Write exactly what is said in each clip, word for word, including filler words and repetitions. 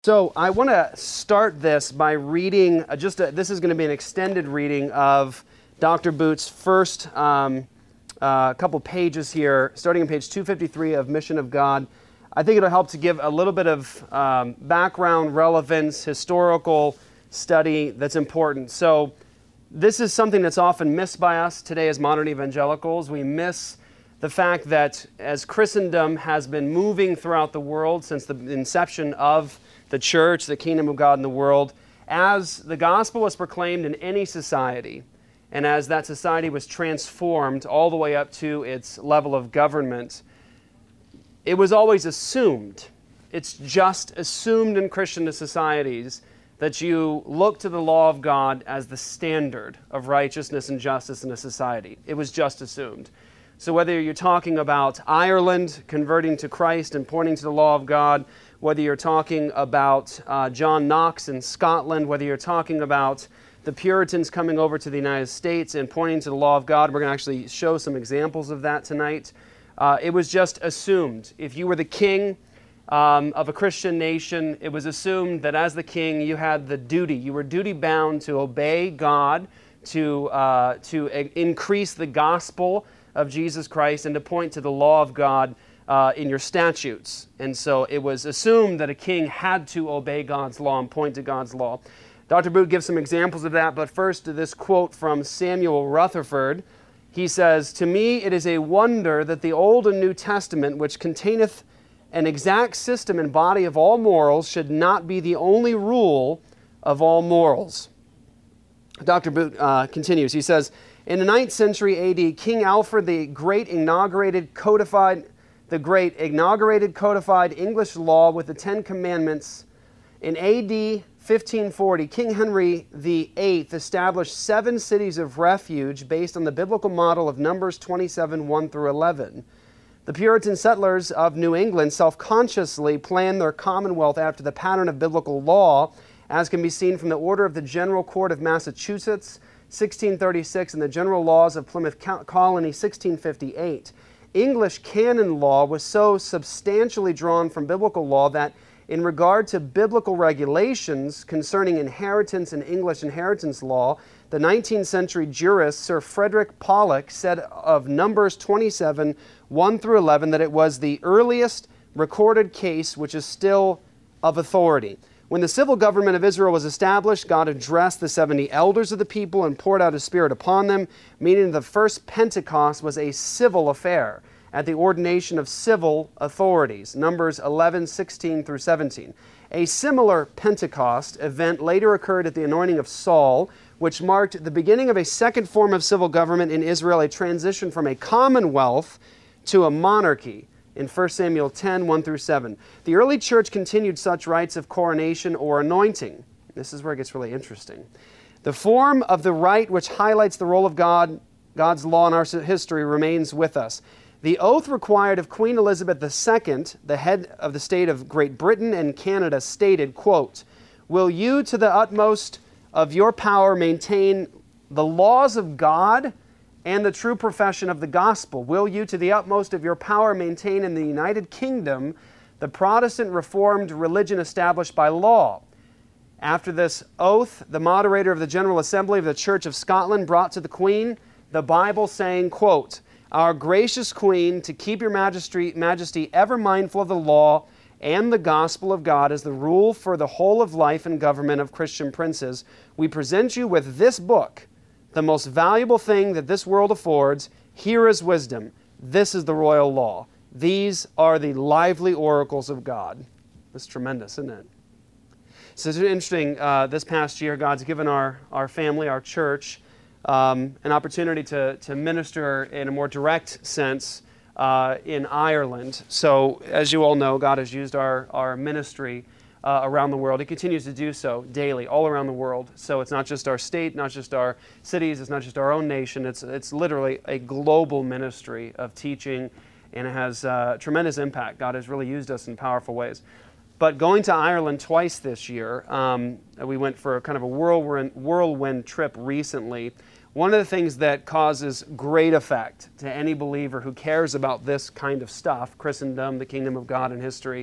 So I want to start this by reading, uh, just a, this is going to be an extended reading of Doctor Boot's first um, uh, couple pages here, starting on page two fifty-three of Mission of God. I think it'll help to give a little bit of um, background, relevance, historical study that's important. So this is something that's often missed by us today as modern evangelicals. We miss the fact that as Christendom has been moving throughout the world since the inception of the church, the kingdom of God in the world, as the gospel was proclaimed in any society, and as that society was transformed all the way up to its level of government, it was always assumed, it's just assumed in Christian societies that you look to the law of God as the standard of righteousness and justice in a society. It was just assumed. So whether you're talking about Ireland converting to Christ and pointing to the law of God, whether you're talking about uh, John Knox in Scotland, whether you're talking about the Puritans coming over to the United States and pointing to the law of God, we're going to actually show some examples of that tonight. Uh, it was just assumed. If you were the king um, of a Christian nation, it was assumed that as the king you had the duty, you were duty bound to obey God, to, uh, to increase the gospel of Jesus Christ and to point to the law of God uh, in your statutes. And so it was assumed that a king had to obey God's law and point to God's law. Doctor Boot gives some examples of that, but first to this quote from Samuel Rutherford. He says, "To me it is a wonder that the Old and New Testament, which containeth an exact system and body of all morals, should not be the only rule of all morals." Doctor Boot uh, continues. He says, "In the ninth century A D, King Alfred the Great inaugurated codified the Great inaugurated codified English law with the Ten Commandments. In A D fifteen forty, King Henry the Eighth established seven cities of refuge based on the biblical model of Numbers twenty-seven, one through eleven. The Puritan settlers of New England self-consciously planned their commonwealth after the pattern of biblical law, as can be seen from the Order of the General Court of Massachusetts, sixteen thirty-six, and the General Laws of Plymouth Colony, sixteen fifty-eight. English canon law was so substantially drawn from biblical law that in regard to biblical regulations concerning inheritance and English inheritance law, the nineteenth century jurist Sir Frederick Pollock said of Numbers twenty-seven, one through eleven, that it was the earliest recorded case which is still of authority. When the civil government of Israel was established, God addressed the seventy elders of the people and poured out His Spirit upon them, meaning the first Pentecost was a civil affair at the ordination of civil authorities, Numbers eleven, sixteen through seventeen. A similar Pentecost event later occurred at the anointing of Saul, which marked the beginning of a second form of civil government in Israel, a transition from a commonwealth to a monarchy, in First Samuel ten, one through seven. The early church continued such rites of coronation or anointing. This is where it gets really interesting. The form of the rite which highlights the role of God, God's law in our history remains with us. The oath required of Queen Elizabeth the Second, the head of the state of Great Britain and Canada, stated, quote, "Will you to the utmost of your power maintain the laws of God and the true profession of the gospel? Will you to the utmost of your power maintain in the United Kingdom the Protestant Reformed religion established by law?" After this oath, the moderator of the General Assembly of the Church of Scotland brought to the Queen the Bible saying, quote, "Our gracious Queen, to keep your majesty, majesty ever mindful of the law and the gospel of God as the rule for the whole of life and government of Christian princes, we present you with this book, the most valuable thing that this world affords. Here is wisdom. This is the royal law. These are the lively oracles of God." That's tremendous, isn't it? So it's interesting, uh, this past year, God's given our, our family, our church, um, an opportunity to, to minister in a more direct sense uh, in Ireland. So as you all know, God has used our, our ministry Uh, around the world. He continues to do so daily, all around the world. So it's not just our state, not just our cities, it's not just our own nation. It's it's literally a global ministry of teaching, and it has uh, tremendous impact. God has really used us in powerful ways. But going to Ireland twice this year, um, we went for a kind of a whirlwind, whirlwind trip recently. One of the things that causes great effect to any believer who cares about this kind of stuff, Christendom, the kingdom of God, and history,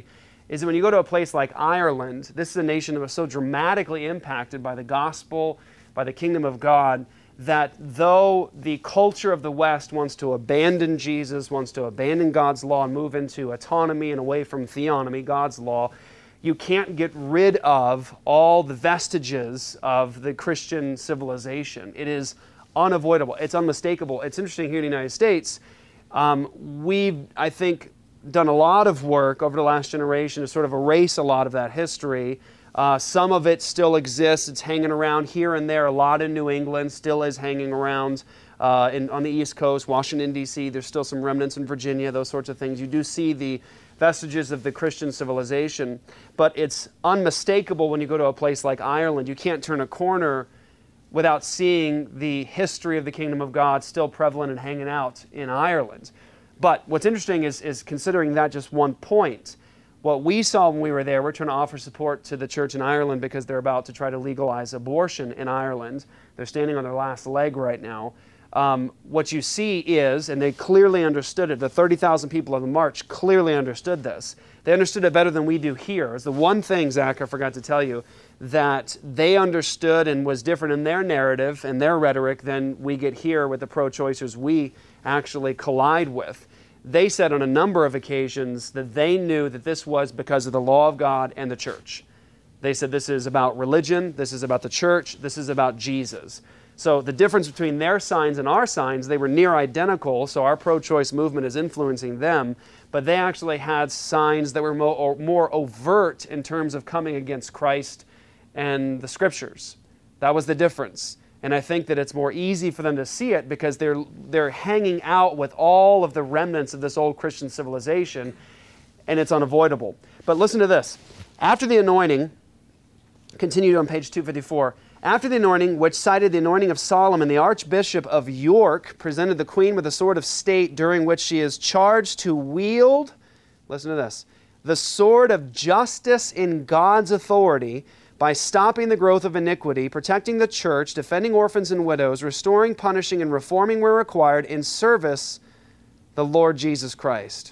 is that when you go to a place like Ireland, this is a nation that was so dramatically impacted by the gospel, by the kingdom of God, that though the culture of the West wants to abandon Jesus, wants to abandon God's law and move into autonomy and away from theonomy, God's law, you can't get rid of all the vestiges of the Christian civilization. It is unavoidable. It's unmistakable. It's interesting here in the United States. Um, we've, I think, done a lot of work over the last generation to sort of erase a lot of that history. Uh, some of it still exists. It's hanging around here and there. A lot in New England still is hanging around. Uh, in, on the East Coast, Washington, D C, there's still some remnants in Virginia, those sorts of things. You do see the vestiges of the Christian civilization, but it's unmistakable when you go to a place like Ireland. You can't turn a corner without seeing the history of the kingdom of God still prevalent and hanging out in Ireland. But what's interesting is, is considering that just one point. What we saw when we were there, we're trying to offer support to the church in Ireland because they're about to try to legalize abortion in Ireland. They're standing on their last leg right now. Um, what you see is, and they clearly understood it, the thirty thousand people of the march clearly understood this. They understood it better than we do here. It's the one thing, Zach, I forgot to tell you, that they understood and was different in their narrative and their rhetoric than we get here with the pro-choicers we actually collide with. They said on a number of occasions that they knew that this was because of the law of God and the church. They said this is about religion, this is about the church, this is about Jesus. So the difference between their signs and our signs, they were near identical, so our pro-choice movement is influencing them, but they actually had signs that were more, more overt in terms of coming against Christ and the Scriptures. That was the difference. And I think that it's more easy for them to see it because they're, they're hanging out with all of the remnants of this old Christian civilization, and it's unavoidable. But listen to this. After the anointing, continued on page two fifty-four, after the anointing, which cited the anointing of Solomon, the Archbishop of York presented the Queen with a sword of state during which she is charged to wield, listen to this, the sword of justice in God's authority by stopping the growth of iniquity, protecting the church, defending orphans and widows, restoring, punishing, and reforming where required in service the Lord Jesus Christ.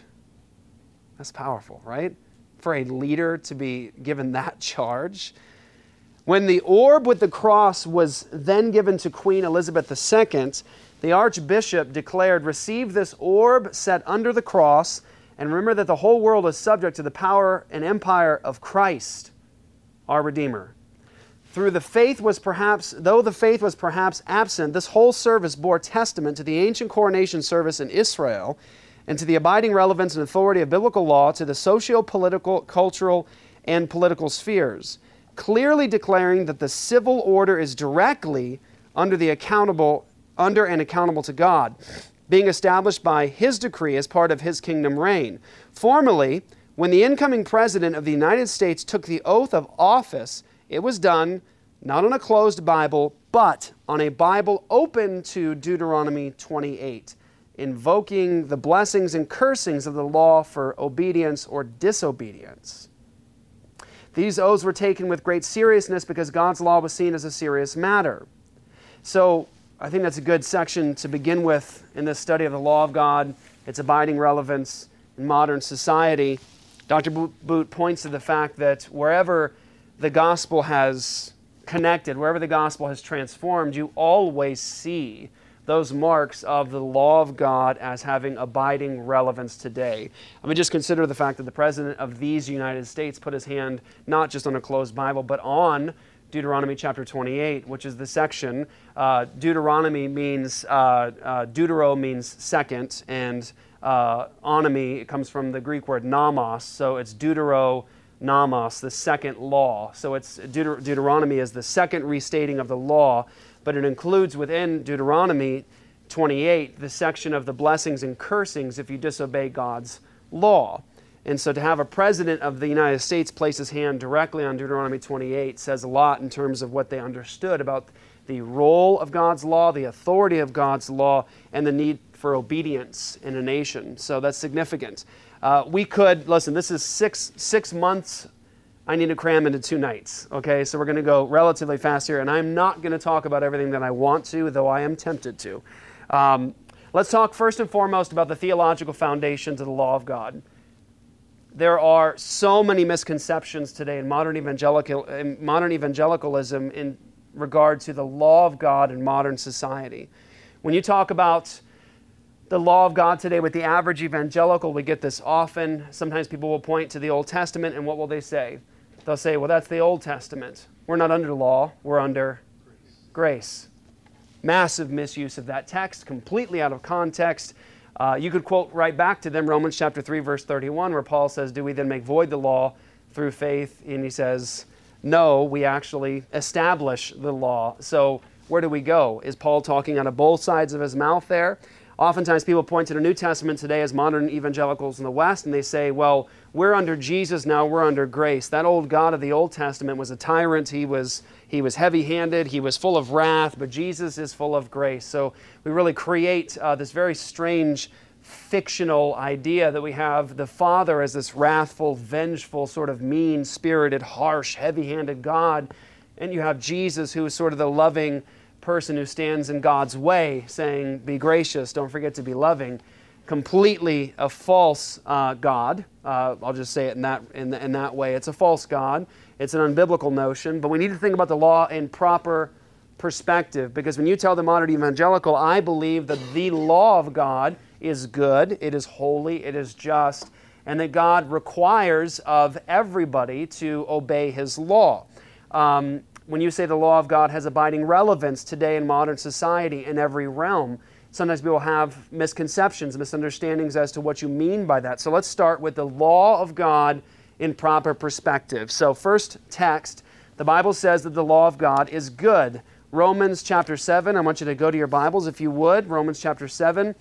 That's powerful, right? For a leader to be given that charge. When the orb with the cross was then given to Queen Elizabeth the Second, the Archbishop declared, "Receive this orb set under the cross, and remember that the whole world is subject to the power and empire of Christ, our Redeemer." Through the faith was perhaps, though the faith was perhaps absent, this whole service bore testament to the ancient coronation service in Israel and to the abiding relevance and authority of biblical law to the socio-political, cultural, and political spheres, clearly declaring that the civil order is directly under the accountable, under and accountable to God, being established by His decree as part of His kingdom reign. Formerly, when the incoming President of the United States took the oath of office, it was done not on a closed Bible, but on a Bible open to Deuteronomy twenty-eight, invoking the blessings and cursings of the law for obedience or disobedience. These oaths were taken with great seriousness because God's law was seen as a serious matter. So I think that's a good section to begin with in this study of the law of God, its abiding relevance in modern society. Doctor Boot points to the fact that wherever the gospel has connected, wherever the gospel has transformed, you always see those marks of the law of God as having abiding relevance today. I mean, just consider the fact that the President of these United States put his hand not just on a closed Bible, but on Deuteronomy chapter twenty-eight, which is the section. Uh, Deuteronomy means, uh, uh, deutero means second, and uh, onomy, it comes from the Greek word nomos, so it's deutero nomos, the second law. So it's Deut- Deuteronomy is the second restating of the law, but it includes within Deuteronomy twenty-eight the section of the blessings and cursings if you disobey God's law. And so to have a president of the United States place his hand directly on Deuteronomy twenty-eight says a lot in terms of what they understood about the role of God's law, the authority of God's law, and the need for obedience in a nation. So that's significant. Uh, we could, listen, this is six, six months I need to cram into two nights, okay? So we're going to go relatively fast here, and I'm not going to talk about everything that I want to, though I am tempted to. Um, let's talk first and foremost about the theological foundations of the law of God. there are so many misconceptions today in modern evangelical in modern evangelicalism in regard to the law of God in modern society. When you talk about the law of God today with the average evangelical, we get this often. Sometimes people will point to the Old Testament, and what will they say? They'll say, well, that's the Old Testament. We're not under law, we're under grace. Massive misuse of that text, completely out of context. Uh, you could quote right back to them Romans chapter three, verse thirty-one, where Paul says, do we then make void the law through faith? And he says, no, we actually establish the law. So where do we go? Is Paul talking out of both sides of his mouth there? Oftentimes people point to the New Testament today as modern evangelicals in the West, and they say, well, we're under Jesus now, we're under grace. That old God of the Old Testament was a tyrant. He was, he was heavy-handed, he was full of wrath, but Jesus is full of grace. So we really create uh, this very strange fictional idea that we have the Father as this wrathful, vengeful, sort of mean-spirited, harsh, heavy-handed God, and you have Jesus who is sort of the loving person who stands in God's way, saying, be gracious, don't forget to be loving. Completely a false uh, God. Uh, I'll just say it in that, in, the, in that way. It's a false God. It's an unbiblical notion, but we need to think about the law in proper perspective, because when you tell the modern evangelical, I believe that the law of God is good, it is holy, it is just, and that God requires of everybody to obey His law. Um, When you say the law of God has abiding relevance today in modern society in every realm, sometimes people have misconceptions, misunderstandings as to what you mean by that. So let's start with the law of God in proper perspective. So first text, the Bible says that the law of God is good. Romans chapter seven, I want you to go to your Bibles if you would. Romans chapter seven.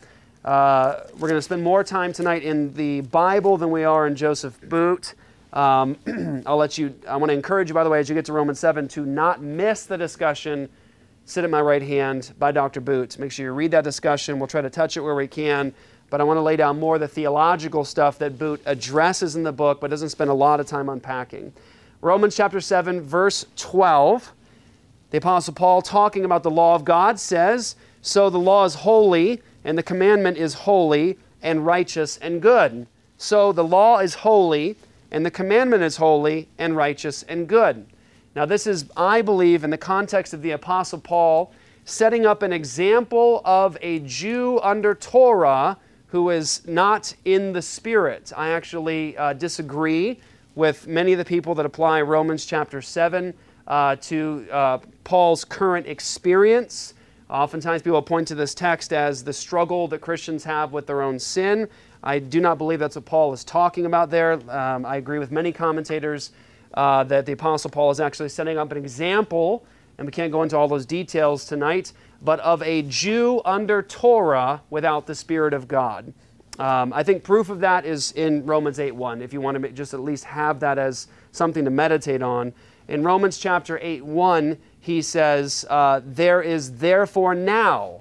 Uh, we're going to spend more time tonight in the Bible than we are in Joseph Boot. Um, I'll let you, I want to encourage you, by the way, as you get to Romans seven, to not miss the discussion, Sit at My Right Hand, by Doctor Boot. Make sure you read that discussion. We'll try to touch it where we can, but I want to lay down more of the theological stuff that Boot addresses in the book, but doesn't spend a lot of time unpacking. Romans chapter seven, verse twelve, the Apostle Paul, talking about the law of God, says, so the law is holy, and the commandment is holy, and righteous, and good. So the law is holy, and the commandment is holy and righteous and good. Now this is, I believe, in the context of the Apostle Paul, setting up an example of a Jew under Torah who is not in the Spirit. I actually uh, disagree with many of the people that apply Romans chapter seven uh, to uh, Paul's current experience. Oftentimes people point to this text as the struggle that Christians have with their own sin. I do not believe that's what Paul is talking about there. Um, I agree with many commentators uh, that the Apostle Paul is actually setting up an example, and we can't go into all those details tonight, but of a Jew under Torah without the Spirit of God. Um, I think proof of that is in Romans eight one, if you want to just at least have that as something to meditate on. In Romans chapter eight one, he says, uh, there is therefore now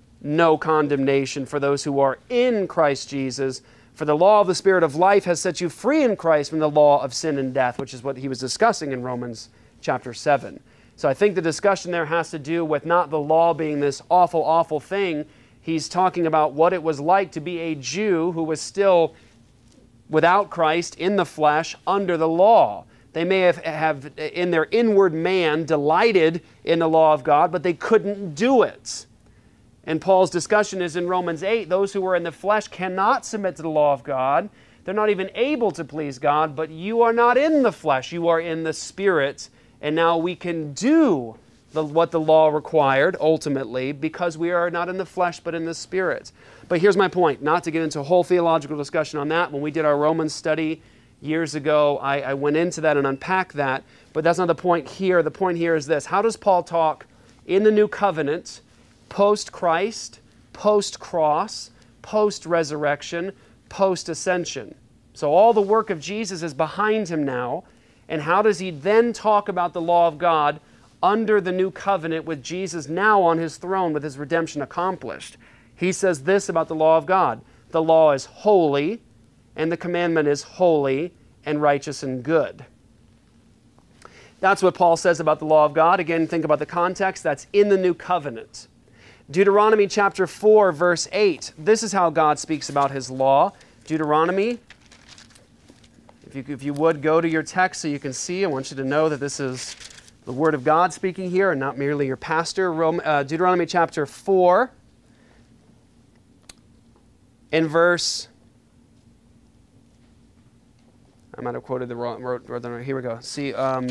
no condemnation for those who are in Christ Jesus. For the law of the Spirit of life has set you free in Christ from the law of sin and death, which is what he was discussing in Romans chapter seven. So I think the discussion there has to do with not the law being this awful, awful thing. He's talking about what it was like to be a Jew who was still without Christ, in the flesh, under the law. They may have, have in their inward man, delighted in the law of God, but they couldn't do it. And Paul's discussion is in Romans eight, those who are in the flesh cannot submit to the law of God. They're not even able to please God, but you are not in the flesh, you are in the Spirit. And now we can do the, what the law required, ultimately, because we are not in the flesh, but in the Spirit. But here's my point, not to get into a whole theological discussion on that. When we did our Romans study years ago, I, I went into that and unpacked that, but that's not the point here. The point here is this. How does Paul talk in the New Covenant, post-Christ, post-cross, post-resurrection, post-ascension? So all the work of Jesus is behind him now, and how does he then talk about the law of God under the new covenant with Jesus now on his throne with his redemption accomplished? He says this about the law of God. The law is holy, and the commandment is holy and righteous and good. That's what Paul says about the law of God. Again, think about the context. That's in the new covenant. Deuteronomy chapter four, verse eight. This is how God speaks about his law. Deuteronomy If you, if you would, go to your text so you can see. I want you to know that this is the Word of God speaking here and not merely your pastor. Rome, uh, Deuteronomy chapter four, in verse... I might have quoted the wrong... Wrote, wrote the wrong here we go. See, um,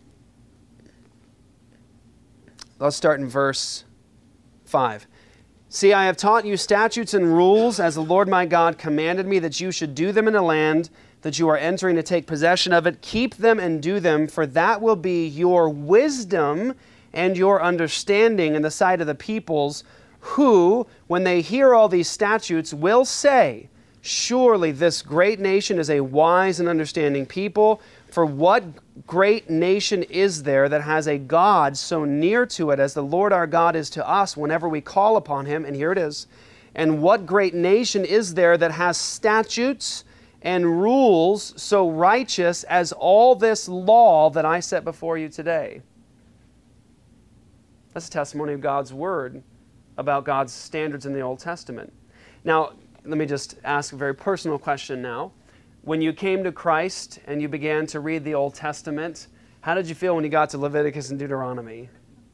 let's start in verse five. See, I have taught you statutes and rules as the Lord my God commanded me that you should do them in the land that you are entering to take possession of it. Keep them and do them, for that will be your wisdom and your understanding in the sight of the peoples, who, when they hear all these statutes, will say, surely this great nation is a wise and understanding people. For what great nation is there that has a God so near to it as the Lord our God is to us whenever we call upon him? And here it is. And what great nation is there that has statutes and rules so righteous as all this law that I set before you today? That's a testimony of God's Word about God's standards in the Old Testament. Now, let me just ask a very personal question now. When you came to Christ and you began to read the Old Testament, how did you feel when you got to Leviticus and Deuteronomy?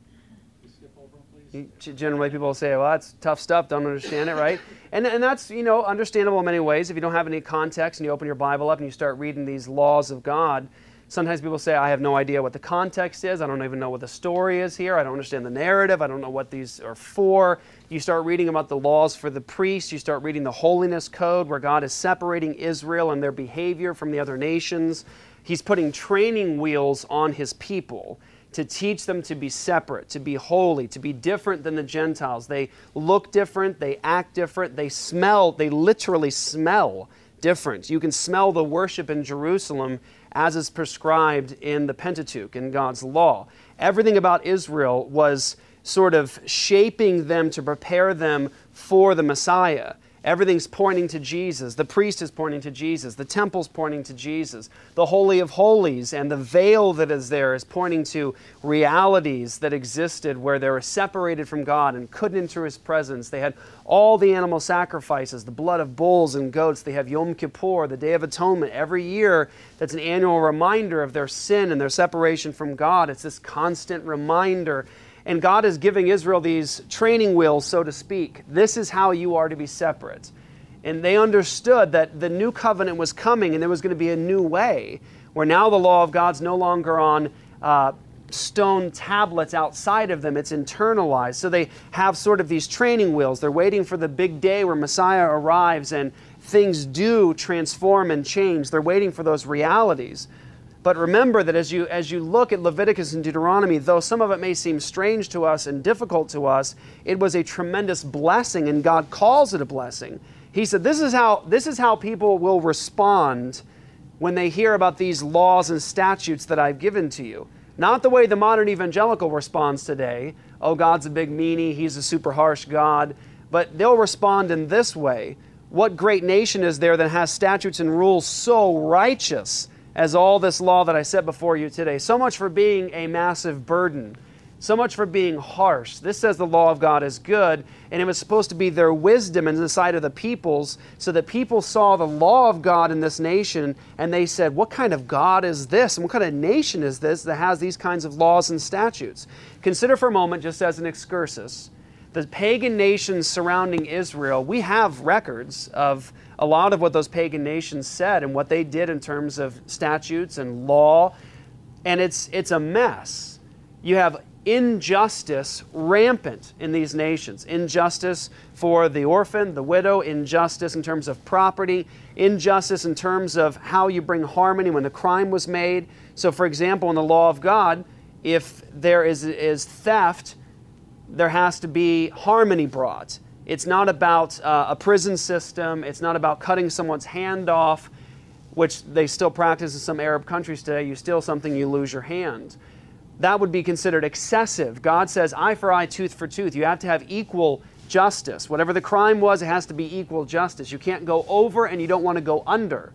Generally, people say, well, that's tough stuff, don't understand it, right? And, and that's, you know, understandable in many ways. If you don't have any context and you open your Bible up and you start reading these laws of God, sometimes people say, I have no idea what the context is. I don't even know what the story is here. I don't understand the narrative. I don't know what these are for. You start reading about the laws for the priests. You start reading the holiness code where God is separating Israel and their behavior from the other nations. He's putting training wheels on his people to teach them to be separate, to be holy, to be different than the Gentiles. They look different, they act different, they smell, they literally smell different. You can smell the worship in Jerusalem as is prescribed in the Pentateuch, in God's law. Everything about Israel was sort of shaping them to prepare them for the Messiah. Everything's pointing to Jesus. The priest is pointing to Jesus. The temple's pointing to Jesus. The Holy of Holies and the veil that is there is pointing to realities that existed where they were separated from God and couldn't enter His presence. They had all the animal sacrifices, the blood of bulls and goats. They have Yom Kippur, the Day of Atonement, every year. That's an annual reminder of their sin and their separation from God. It's this constant reminder. And God is giving Israel these training wheels, so to speak. This is how you are to be separate. And they understood that the new covenant was coming and there was going to be a new way, where now the law of God's no longer on uh, stone tablets outside of them. It's internalized. So they have sort of these training wheels. They're waiting for the big day where Messiah arrives and things do transform and change. They're waiting for those realities. But remember that as you, as you look at Leviticus and Deuteronomy, though some of it may seem strange to us and difficult to us, it was a tremendous blessing, and God calls it a blessing. He said, this is how, this is how people will respond when they hear about these laws and statutes that I've given to you. Not the way the modern evangelical responds today. Oh, God's a big meanie, He's a super harsh God. But they'll respond in this way. What great nation is there that has statutes and rules so righteous as all this law that I set before you today? So much for being a massive burden. So much for being harsh. This says the law of God is good, and it was supposed to be their wisdom in the sight of the peoples, so that people saw the law of God in this nation, and they said, what kind of God is this? And what kind of nation is this that has these kinds of laws and statutes? Consider for a moment, just as an excursus, the pagan nations surrounding Israel. We have records of a lot of what those pagan nations said and what they did in terms of statutes and law, and it's, it's a mess. You have injustice rampant in these nations. Injustice for the orphan, the widow, injustice in terms of property, injustice in terms of how you bring harmony when the crime was made. So for example, in the law of God, if there is, is theft, there has to be harmony brought. It's not about uh, a prison system. It's not about cutting someone's hand off, which they still practice in some Arab countries today. You steal something, you lose your hand. That would be considered excessive. God says eye for eye, tooth for tooth. You have to have equal justice. Whatever the crime was, it has to be equal justice. You can't go over and you don't want to go under.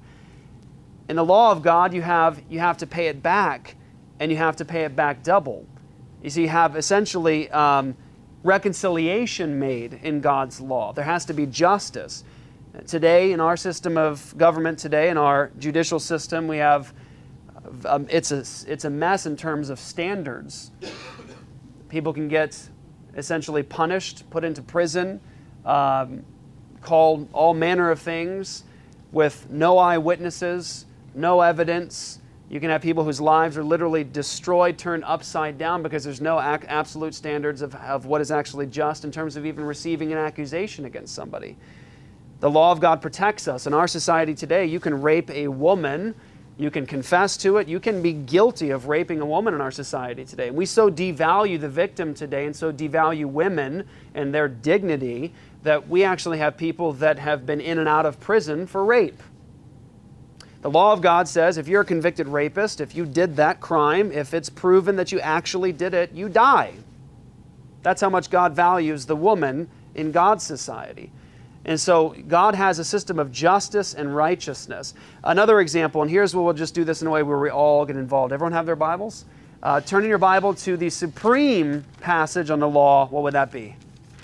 In the law of God, you have, you have to pay it back, and you have to pay it back double. You see, you have essentially um, reconciliation made in God's law. There has to be justice. Today, in our system of government today, in our judicial system, we have, um, it's, a, it's a mess in terms of standards. People can get essentially punished, put into prison, um, called all manner of things with no eyewitnesses, no evidence. You can have people whose lives are literally destroyed, turned upside down because there's no ac absolute standards of, of what is actually just in terms of even receiving an accusation against somebody. The law of God protects us. In our society today, you can rape a woman, you can confess to it, you can be guilty of raping a woman in our society today. And we so devalue the victim today and so devalue women and their dignity that we actually have people that have been in and out of prison for rape. The law of God says if you're a convicted rapist, if you did that crime, if it's proven that you actually did it, you die. That's how much God values the woman in God's society. And so God has a system of justice and righteousness. Another example, and here's where we'll just do this in a way where we all get involved. Everyone have their Bibles? Uh, turn in your Bible to the supreme passage on the law. What would that be?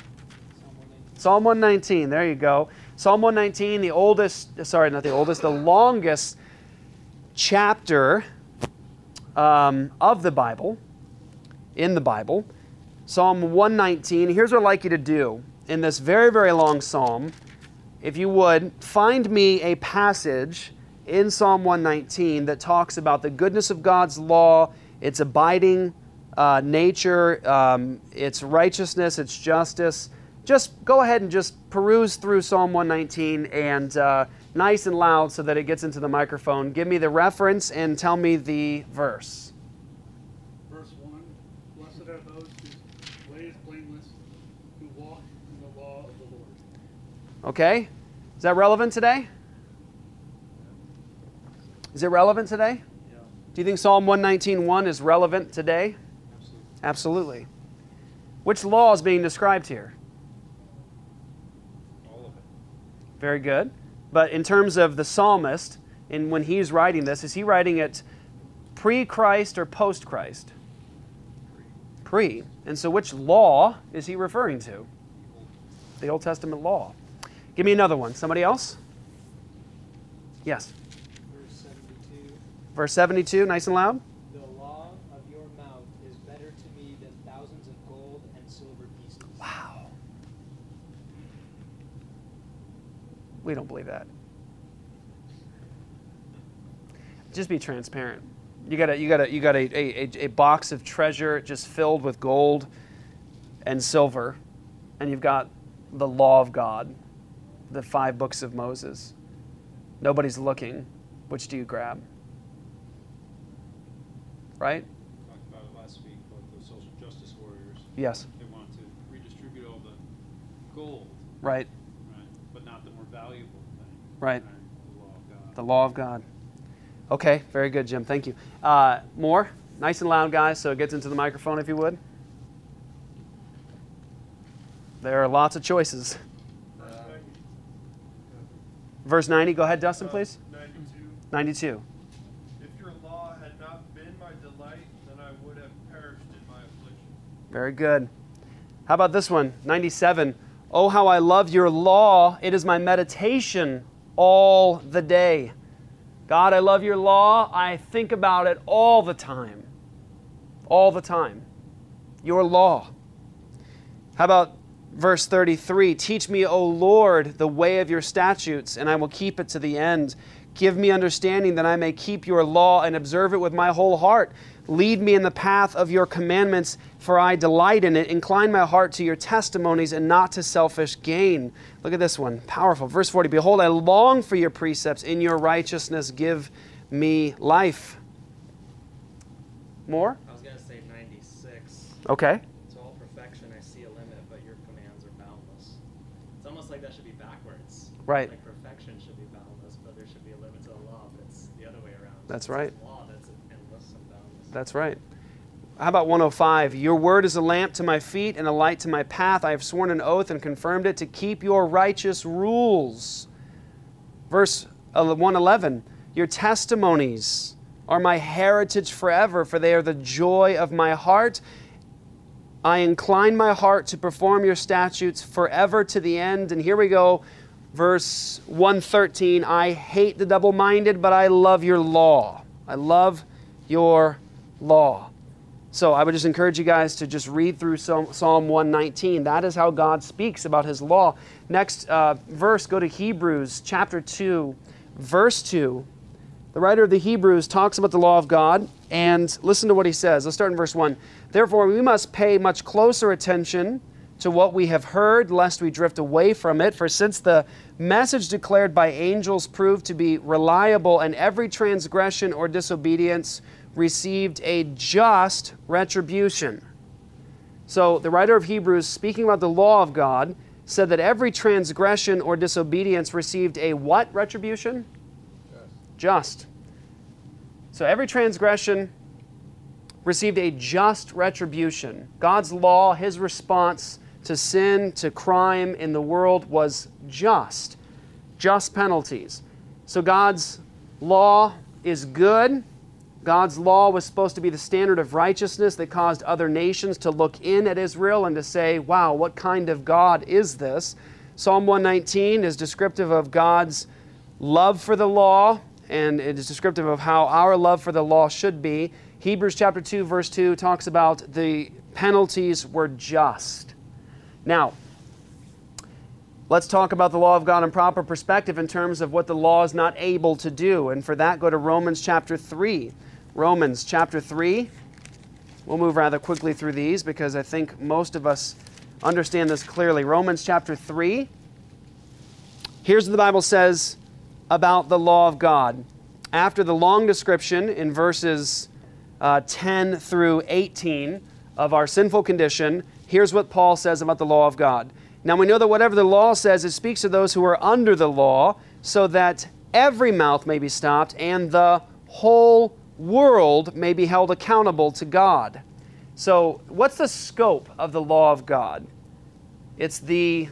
Psalm one nineteen. There you go. Psalm one nineteen, the oldest, sorry, not the oldest, the longest chapter um, of the Bible, in the Bible. Psalm one nineteen. Here's what I'd like you to do. In this very, very long psalm, if you would, find me a passage in Psalm one nineteen that talks about the goodness of God's law, its abiding uh, nature, um, its righteousness, its justice. Just go ahead and just peruse through Psalm one nineteen and uh, nice and loud so that it gets into the microphone. Give me the reference and tell me the verse. Verse one, blessed are those whose way is blameless, who walk in the law of the Lord. Okay? Is that relevant today? Is it relevant today? Yeah. Do you think Psalm one nineteen one is relevant today? Absolutely. Absolutely. Which law is being described here? All of it. Very good. But in terms of the psalmist, and when he's writing this, is he writing it pre-Christ or post-Christ? Pre. And so which law is he referring to? The Old Testament law. Give me another one. Somebody else? Yes. Verse seventy-two. Verse seventy-two, nice and loud. The law of your mouth is better to me than thousands of gold and silver pieces. Wow. We don't believe that. Just be transparent. You got a you got a you got a, a, a box of treasure just filled with gold and silver, and you've got the law of God, the five books of Moses. Nobody's looking. Which do you grab? Right? Talked about it last week about the social justice warriors. Yes. They want to redistribute all the gold, Right. right? But not the more valuable thing. Right. The law of God. The law of God. Okay, very good, Jim. Thank you. Uh, more? Nice and loud, guys, so it gets into the microphone, if you would. There are lots of choices. Verse ninety. Go ahead, Dustin, please. ninety-two. ninety-two. If your law had not been my delight, then I would have perished in my affliction. Very good. How about this one? ninety-seven. Oh, how I love your law. It is my meditation all the day. God, I love your law. I think about it all the time. All the time. Your law. How about verse thirty-three? Teach me, O Lord, the way of your statutes, and I will keep it to the end. Give me understanding that I may keep your law and observe it with my whole heart. Lead me in the path of your commandments, for I delight in it. Incline my heart to your testimonies and not to selfish gain. Look at this one. Powerful. Verse forty. Behold, I long for your precepts. In your righteousness give me life. More? I was going to say ninety-six. Okay. To all perfection I see a limit, but your commands are boundless. It's almost like that should be backwards. Right. Like perfection should be boundless, but there should be a limit to the law, but it's the other way around. That's It's right. the law that's endless and boundless. That's right. How about one oh five? Your word is a lamp to my feet and a light to my path. I have sworn an oath and confirmed it to keep your righteous rules. Verse one eleven. Your testimonies are my heritage forever, for they are the joy of my heart. I incline my heart to perform your statutes forever to the end. And here we go. verse one thirteen, I hate the double-minded, but I love your law. I love your law. So I would just encourage you guys to just read through Psalm one nineteen. That is how God speaks about his law. Next uh, verse, go to Hebrews chapter two, verse two. The writer of the Hebrews talks about the law of God, and listen to what he says. Let's start in verse one. Therefore, we must pay much closer attention to what we have heard, lest we drift away from it. For since the message declared by angels proved to be reliable, and every transgression or disobedience received a just retribution. So the writer of Hebrews, speaking about the law of God, said that every transgression or disobedience received a what retribution? Just. So every transgression received a just retribution. God's law, his response to sin, to crime in the world was just. Just penalties. So God's law is good. God's law was supposed to be the standard of righteousness that caused other nations to look in at Israel and to say, wow, what kind of God is this? Psalm one nineteen is descriptive of God's love for the law, and it is descriptive of how our love for the law should be. Hebrews chapter two, verse two talks about the penalties were just. Now, let's talk about the law of God in proper perspective in terms of what the law is not able to do. And for that, go to Romans chapter three. Romans chapter three. We'll move rather quickly through these because I think most of us understand this clearly. Romans chapter three. Here's what the Bible says about the law of God. After the long description in verses uh, ten through eighteen of our sinful condition, here's what Paul says about the law of God. Now we know that whatever the law says, it speaks to those who are under the law, so that every mouth may be stopped and the whole world may be held accountable to God. So what's the scope of the law of God? It's the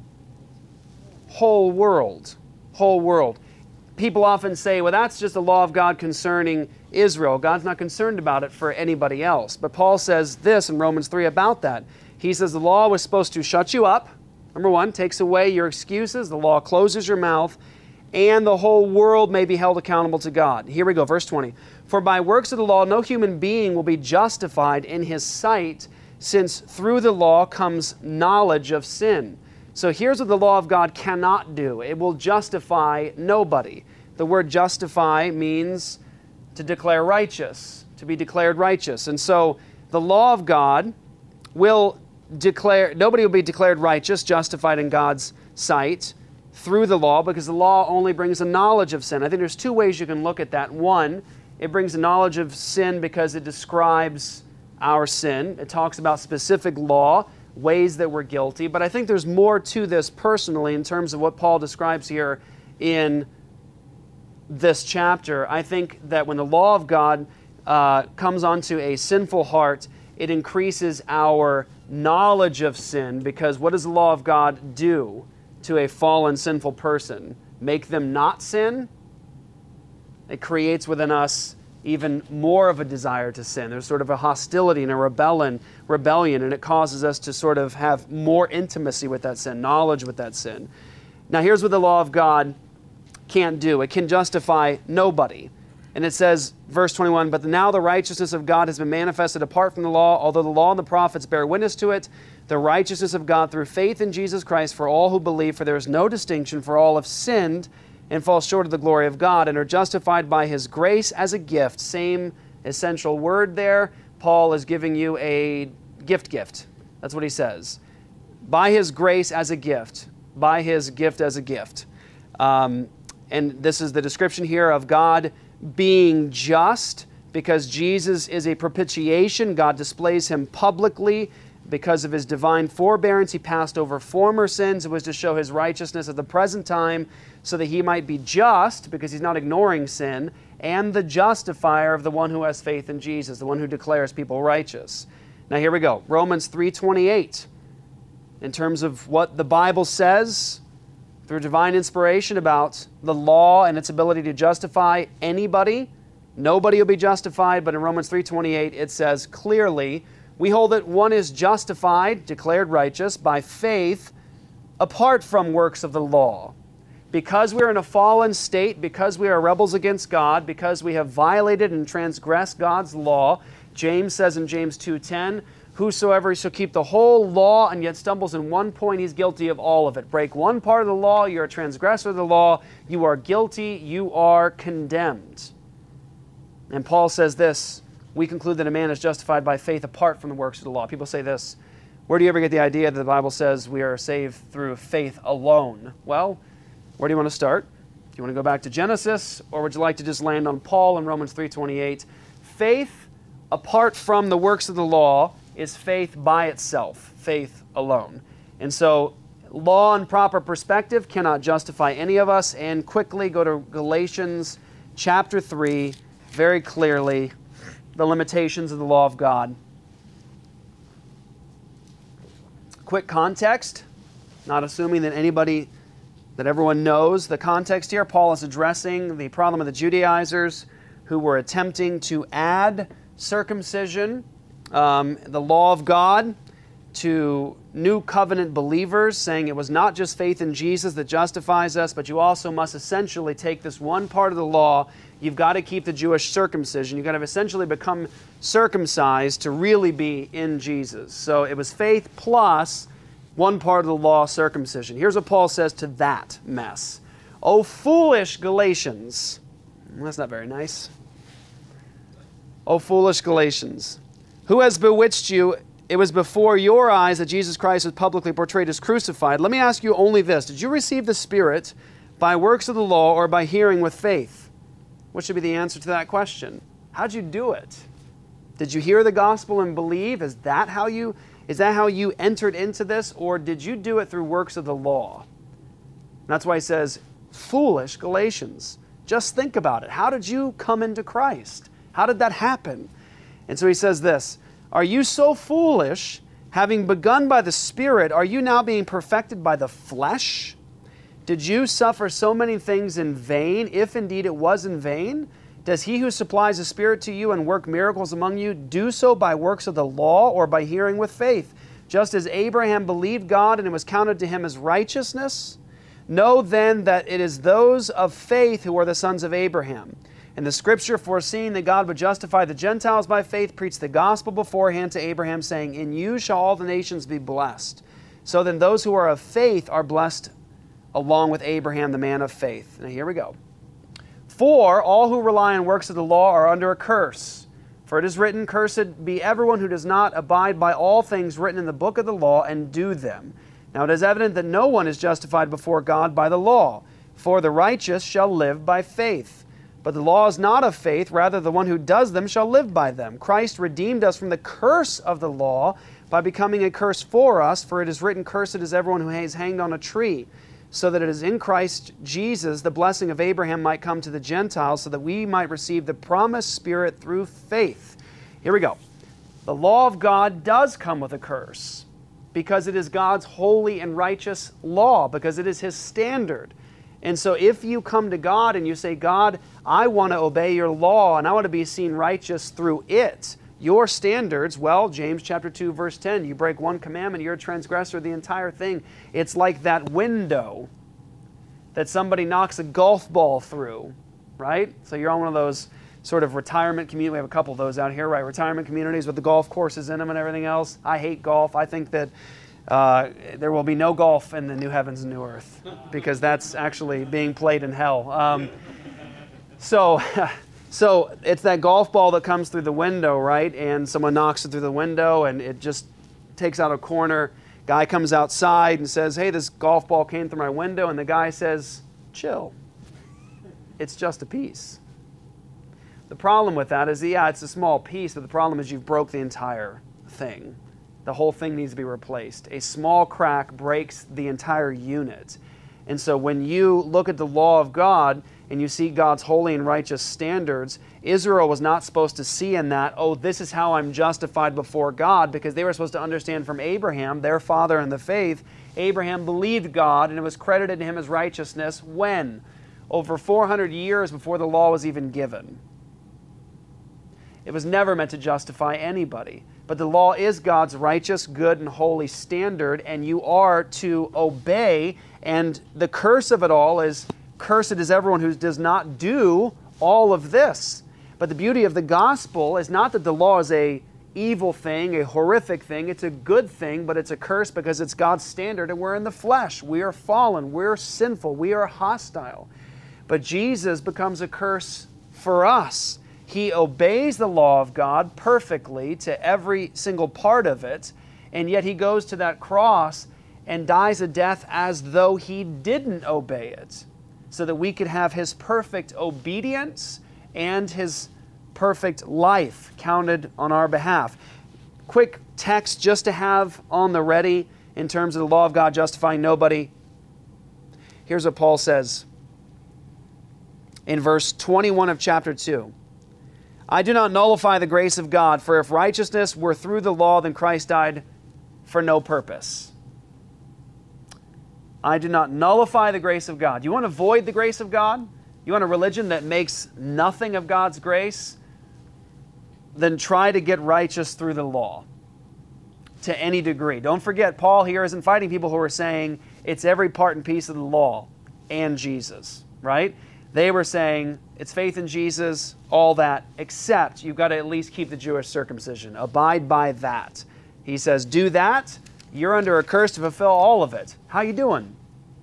whole world. Whole world. People often say, well, that's just the law of God concerning Israel. God's not concerned about it for anybody else. But Paul says this in Romans three about that. He says the law was supposed to shut you up. Number one, takes away your excuses. The law closes your mouth. And the whole world may be held accountable to God. Here we go, verse twenty. For by works of the law, no human being will be justified in his sight, since through the law comes knowledge of sin. So here's what the law of God cannot do. It will justify nobody. The word justify means to declare righteous, to be declared righteous. And so the law of God will declare, nobody will be declared righteous, justified in God's sight through the law, because the law only brings a knowledge of sin. I think there's two ways you can look at that. One, it brings a knowledge of sin because it describes our sin. It talks about specific law, ways that we're guilty. But I think there's more to this personally in terms of what Paul describes here in this chapter. I think that when the law of God uh, comes onto a sinful heart, it increases our knowledge of sin, because what does the law of God do to a fallen, sinful person? Make them not sin? It creates within us even more of a desire to sin. There's sort of a hostility and a rebellion, rebellion, and it causes us to sort of have more intimacy with that sin, knowledge with that sin. Now here's what the law of God can't do. It can justify nobody. And it says, verse twenty-one, but now the righteousness of God has been manifested apart from the law, although the law and the prophets bear witness to it, the righteousness of God through faith in Jesus Christ for all who believe, for there is no distinction, for all have sinned and fall short of the glory of God, and are justified by his grace as a gift. Same essential word there. Paul is giving you a gift gift. That's what he says. By his grace as a gift. By his gift as a gift. Um, and this is the description here of God being just, because Jesus is a propitiation. God displays him publicly. Because of his divine forbearance, he passed over former sins. It was to show his righteousness at the present time, so that he might be just, because he's not ignoring sin, and the justifier of the one who has faith in Jesus, the one who declares people righteous. Now here we go. Romans three twenty-eight. In terms of what the Bible says through divine inspiration about the law and its ability to justify anybody, nobody will be justified, but in Romans three twenty-eight it says clearly, we hold that one is justified, declared righteous, by faith, apart from works of the law. Because we're in a fallen state, because we are rebels against God, because we have violated and transgressed God's law, James says in James two ten, whosoever shall keep the whole law and yet stumbles in one point, he's guilty of all of it. Break one part of the law, you're a transgressor of the law, you are guilty, you are condemned. And Paul says this, we conclude that a man is justified by faith apart from the works of the law. People say this, where do you ever get the idea that the Bible says we are saved through faith alone? Well, where do you want to start? Do you want to go back to Genesis, or would you like to just land on Paul in Romans three twenty-eight? Faith apart from the works of the law is faith by itself, faith alone. And so law in proper perspective cannot justify any of us. And quickly go to Galatians chapter three, very clearly, the limitations of the law of God. Quick context, not assuming that anybody, that everyone knows the context here. Paul is addressing the problem of the Judaizers who were attempting to add circumcision, um, the law of God, to new covenant believers, saying it was not just faith in Jesus that justifies us, but you also must essentially take this one part of the law. You've got to keep the Jewish circumcision. You've got to essentially become circumcised to really be in Jesus. So it was faith plus one part of the law, circumcision. Here's what Paul says to that mess. O foolish Galatians. Well, that's not very nice. O foolish Galatians, who has bewitched you? It was before your eyes that Jesus Christ was publicly portrayed as crucified. Let me ask you only this. Did you receive the Spirit by works of the law or by hearing with faith? What should be the answer to that question? How'd you do it? Did you hear the gospel and believe? Is that how you, is that how you entered into this? Or did you do it through works of the law? That's why he says, foolish Galatians. Just think about it. How did you come into Christ? How did that happen? And so he says this, are you so foolish, having begun by the Spirit, are you now being perfected by the flesh? Did you suffer so many things in vain, if indeed it was in vain? Does he who supplies the Spirit to you and work miracles among you do so by works of the law or by hearing with faith? Just as Abraham believed God and it was counted to him as righteousness? Know then that it is those of faith who are the sons of Abraham. And the Scripture, foreseeing that God would justify the Gentiles by faith, preached the gospel beforehand to Abraham, saying, in you shall all the nations be blessed. So then those who are of faith are blessed along with Abraham, the man of faith. Now here we go. For all who rely on works of the law are under a curse. For it is written, cursed be everyone who does not abide by all things written in the book of the law and do them. Now it is evident that no one is justified before God by the law, for the righteous shall live by faith. But the law is not of faith, rather the one who does them shall live by them. Christ redeemed us from the curse of the law by becoming a curse for us, for it is written, cursed is everyone who is hanged on a tree, so that it is in Christ Jesus the blessing of Abraham might come to the Gentiles, so that we might receive the promised Spirit through faith. Here we go. The law of God does come with a curse, because it is God's holy and righteous law, because it is His standard. And so if you come to God and you say, God, I want to obey your law and I want to be seen righteous through it, your standards, well, James chapter two, verse ten, you break one commandment, you're a transgressor of the entire thing. It's like that window that somebody knocks a golf ball through, right? So you're on one of those sort of retirement community. We have a couple of those out here, right? Retirement communities with the golf courses in them and everything else. I hate golf. I think that Uh, there will be no golf in the new heavens and new earth, because that's actually being played in hell. Um, so, so it's that golf ball that comes through the window, right? And someone knocks it through the window and it just takes out a corner. Guy comes outside and says, hey, this golf ball came through my window. And the guy says, chill. It's just a piece. The problem with that is, yeah, it's a small piece, but the problem is you've broke the entire thing. The whole thing needs to be replaced. A small crack breaks the entire unit. And so when you look at the law of God and you see God's holy and righteous standards, Israel was not supposed to see in that, oh, this is how I'm justified before God, because they were supposed to understand from Abraham, their father in the faith, Abraham believed God and it was credited to him as righteousness when? Over four hundred years before the law was even given. It was never meant to justify anybody. but the law is God's righteous, good, and holy standard, and you are to obey. And the curse of it all is, cursed is everyone who does not do all of this. But the beauty of the gospel is not that the law is a evil thing, a horrific thing. It's a good thing, but it's a curse because it's God's standard, and we're in the flesh. We are fallen. We're sinful. We are hostile. But Jesus becomes a curse for us. He obeys the law of God perfectly to every single part of it, and yet he goes to that cross and dies a death as though he didn't obey it, so that we could have his perfect obedience and his perfect life counted on our behalf. Quick text just to have on the ready in terms of the law of God justifying nobody. Here's what Paul says in verse twenty-one of chapter two. I do not nullify the grace of God, for if righteousness were through the law, then Christ died for no purpose. I do not nullify the grace of God. You want to avoid the grace of God? You want a religion that makes nothing of God's grace? Then try to get righteous through the law to any degree. Don't forget, Paul here isn't fighting people who are saying it's every part and piece of the law and Jesus, right? They were saying it's faith in Jesus, all that, except you've got to at least keep the Jewish circumcision. Abide by that. He says, do that, you're under a curse to fulfill all of it. How you doing?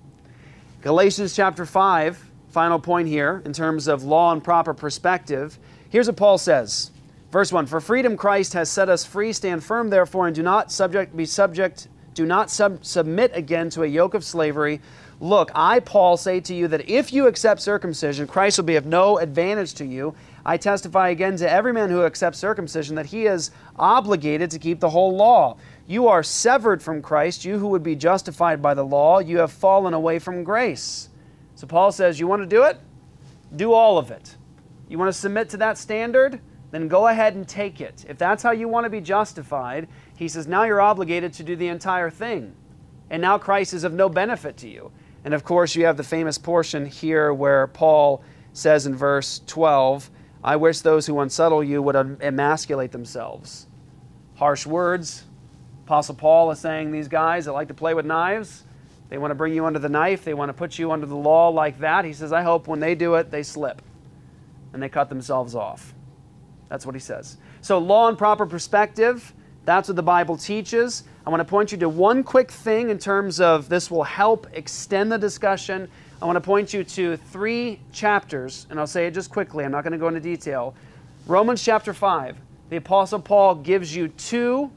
Galatians chapter five, final point here in terms of law and proper perspective. Here's what Paul says. Verse one, for freedom Christ has set us free. Stand firm, therefore, and do not subject, be subject, do not sub, submit again to a yoke of slavery. Look, I, Paul, say to you that if you accept circumcision, Christ will be of no advantage to you. I testify again to every man who accepts circumcision that he is obligated to keep the whole law. You are severed from Christ, you who would be justified by the law. You have fallen away from grace. So Paul says, you want to do it? Do all of it. You want to submit to that standard? Then go ahead and take it. If that's how you want to be justified, he says, now you're obligated to do the entire thing. And now Christ is of no benefit to you. And of course, you have the famous portion here where Paul says in verse twelve, I wish those who unsettle you would emasculate themselves. Harsh words. Apostle Paul is saying these guys that like to play with knives, they want to bring you under the knife, they want to put you under the law like that. He says, I hope when they do it, they slip and they cut themselves off. That's what he says. So law and proper perspective, that's what the Bible teaches. I want to point you to one quick thing in terms of this will help extend the discussion. I want to point you to three chapters, and I'll say it just quickly. I'm not going to go into detail. Romans chapter five. The Apostle Paul gives you two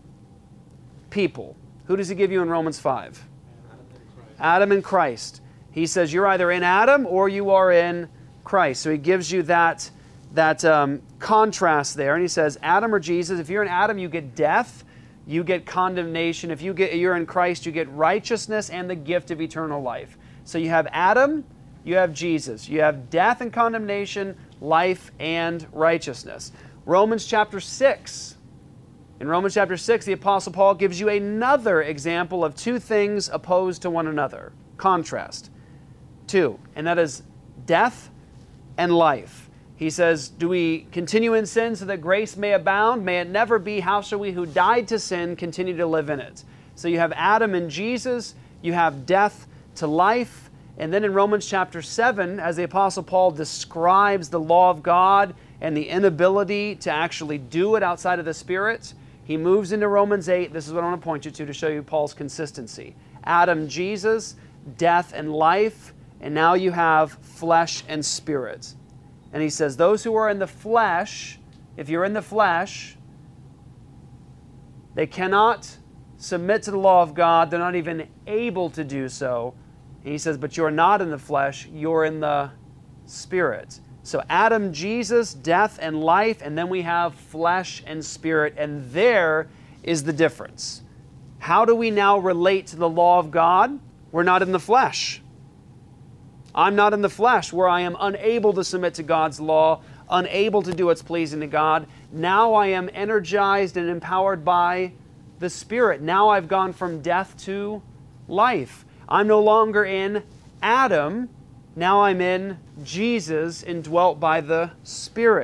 people. Who does he give you in Romans five? Adam and Christ. Adam and Christ. He says you're either in Adam or you are in Christ. So he gives you that, that um, contrast there. And he says Adam or Jesus. If you're in Adam, you get death. You get condemnation. If you get, you're in Christ, you get righteousness and the gift of eternal life. So you have Adam, you have Jesus. You have death and condemnation, life and righteousness. Romans chapter six. In Romans chapter six, the Apostle Paul gives you another example of two things opposed to one another. Contrast. Two. And that is death and life. He says, do we continue in sin so that grace may abound? May it never be. How shall we who died to sin continue to live in it? So you have Adam and Jesus. You have death to life. And then in Romans chapter seven, as the Apostle Paul describes the law of God and the inability to actually do it outside of the Spirit, he moves into Romans eight. This is what I want to point you to to show you Paul's consistency. Adam, Jesus, death and life, and now you have flesh and spirit. And he says, those who are in the flesh, if you're in the flesh, they cannot submit to the law of God. They're not even able to do so. And he says, but you're not in the flesh, you're in the Spirit. So Adam, Jesus, death and life, and then we have flesh and spirit, and there is the difference. How do we now relate to the law of God? We're not in the flesh. I'm not in the flesh where I am unable to submit to God's law, unable to do what's pleasing to God. Now I am energized and empowered by the Spirit. Now I've gone from death to life. I'm no longer in Adam. Now I'm in Jesus, indwelt by the Spirit.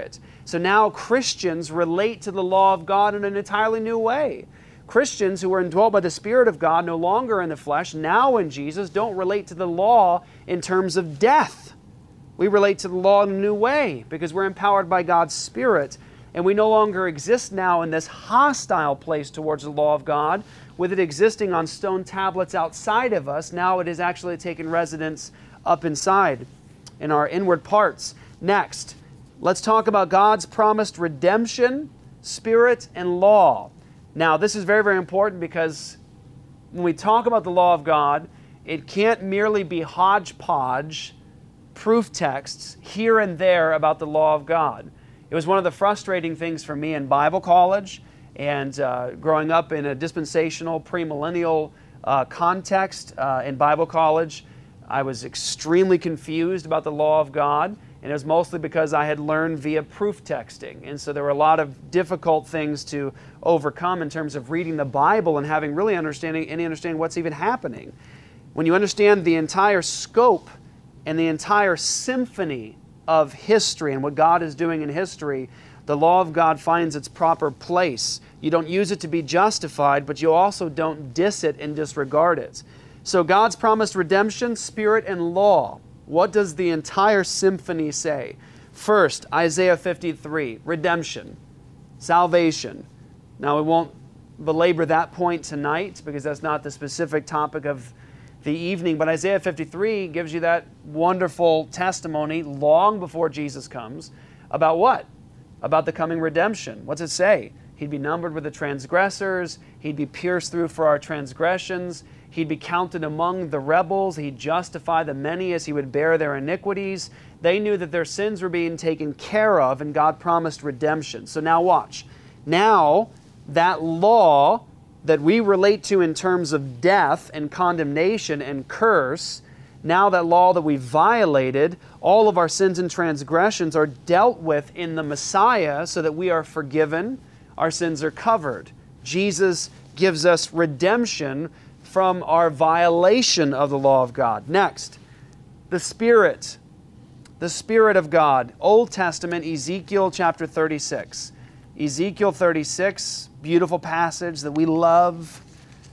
So now Christians relate to the law of God in an entirely new way. Christians who are indwelt by the Spirit of God, no longer in the flesh, now in Jesus, don't relate to the law in terms of death. We relate to the law in a new way because we're empowered by God's Spirit. And we no longer exist now in this hostile place towards the law of God, with it existing on stone tablets outside of us. Now it is actually taken residence up inside in our inward parts. Next, let's talk about God's promised redemption, Spirit, and law. Now, this is very, very important because when we talk about the law of God, it can't merely be hodgepodge proof texts here and there about the law of God. It was one of the frustrating things for me in Bible college and uh, growing up in a dispensational, premillennial uh, context uh, in Bible college. I was extremely confused about the law of God, and it was mostly because I had learned via proof texting. And so there were a lot of difficult things to overcome in terms of reading the Bible and having really understanding any understanding what's even happening. When you understand the entire scope and the entire symphony of history and what God is doing in history, the law of God finds its proper place. You don't use it to be justified, but you also don't diss it and disregard it. So God's promised redemption, Spirit, and law. What does the entire symphony say? First, Isaiah fifty-three, redemption, salvation. Now, we won't belabor that point tonight because that's not the specific topic of the evening, but Isaiah fifty-three gives you that wonderful testimony long before Jesus comes about what? About the coming redemption. What's it say? He'd be numbered with the transgressors. He'd be pierced through for our transgressions. He'd be counted among the rebels. He'd justify the many as He would bear their iniquities. They knew that their sins were being taken care of, and God promised redemption. So now watch. Now, that law that we relate to in terms of death and condemnation and curse, now that law that we violated, all of our sins and transgressions are dealt with in the Messiah so that we are forgiven, our sins are covered. Jesus gives us redemption from our violation of the law of God. Next, the Spirit. The Spirit of God. Old Testament, Ezekiel chapter thirty-six. Ezekiel thirty-six, beautiful passage that we love.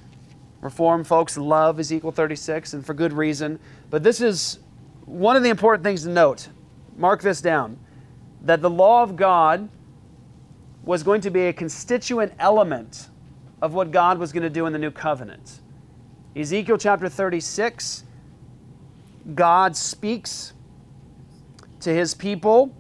Reformed folks love Ezekiel thirty-six, and for good reason. But this is one of the important things to note. Mark this down. That the law of God was going to be a constituent element of what God was going to do in the new covenant. Ezekiel chapter thirty-six, God speaks to His people,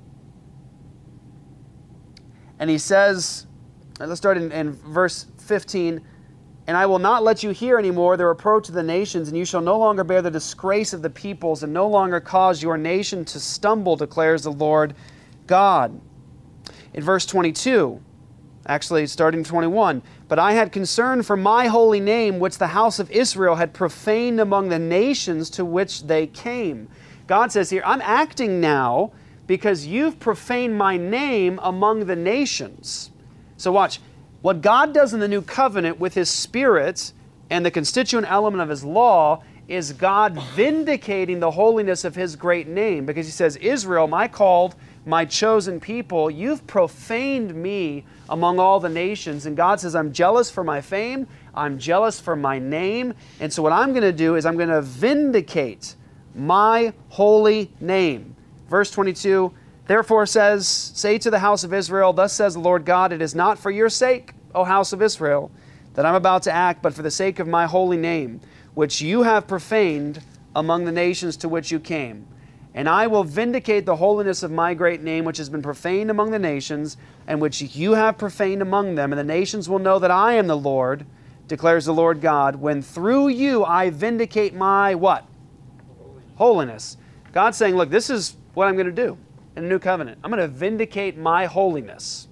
and He says, let's start in, in verse fifteen, "And I will not let you hear anymore the reproach of the nations, and you shall no longer bear the disgrace of the peoples, and no longer cause your nation to stumble, declares the Lord God." In verse twenty-two, actually starting twenty-one, "But I had concern for my holy name, which the house of Israel had profaned among the nations to which they came." God says here, I'm acting now because you've profaned my name among the nations. So watch. What God does in the new covenant with His Spirit and the constituent element of His law is God vindicating the holiness of His great name, because He says, Israel, my called, my chosen people, you've profaned me among all the nations. And God says, I'm jealous for my fame, I'm jealous for my name, and so what I'm going to do is I'm going to vindicate my holy name. Verse twenty-two, "Therefore says, say to the house of Israel, thus says the Lord God, it is not for your sake, O house of Israel, that I'm about to act, but for the sake of my holy name, which you have profaned among the nations to which you came. And I will vindicate the holiness of my great name, which has been profaned among the nations, and which you have profaned among them. And the nations will know that I am the Lord, declares the Lord God, when through you I vindicate my" what? Holiness. God's saying, look, this is what I'm going to do in the new covenant. I'm going to vindicate my holiness.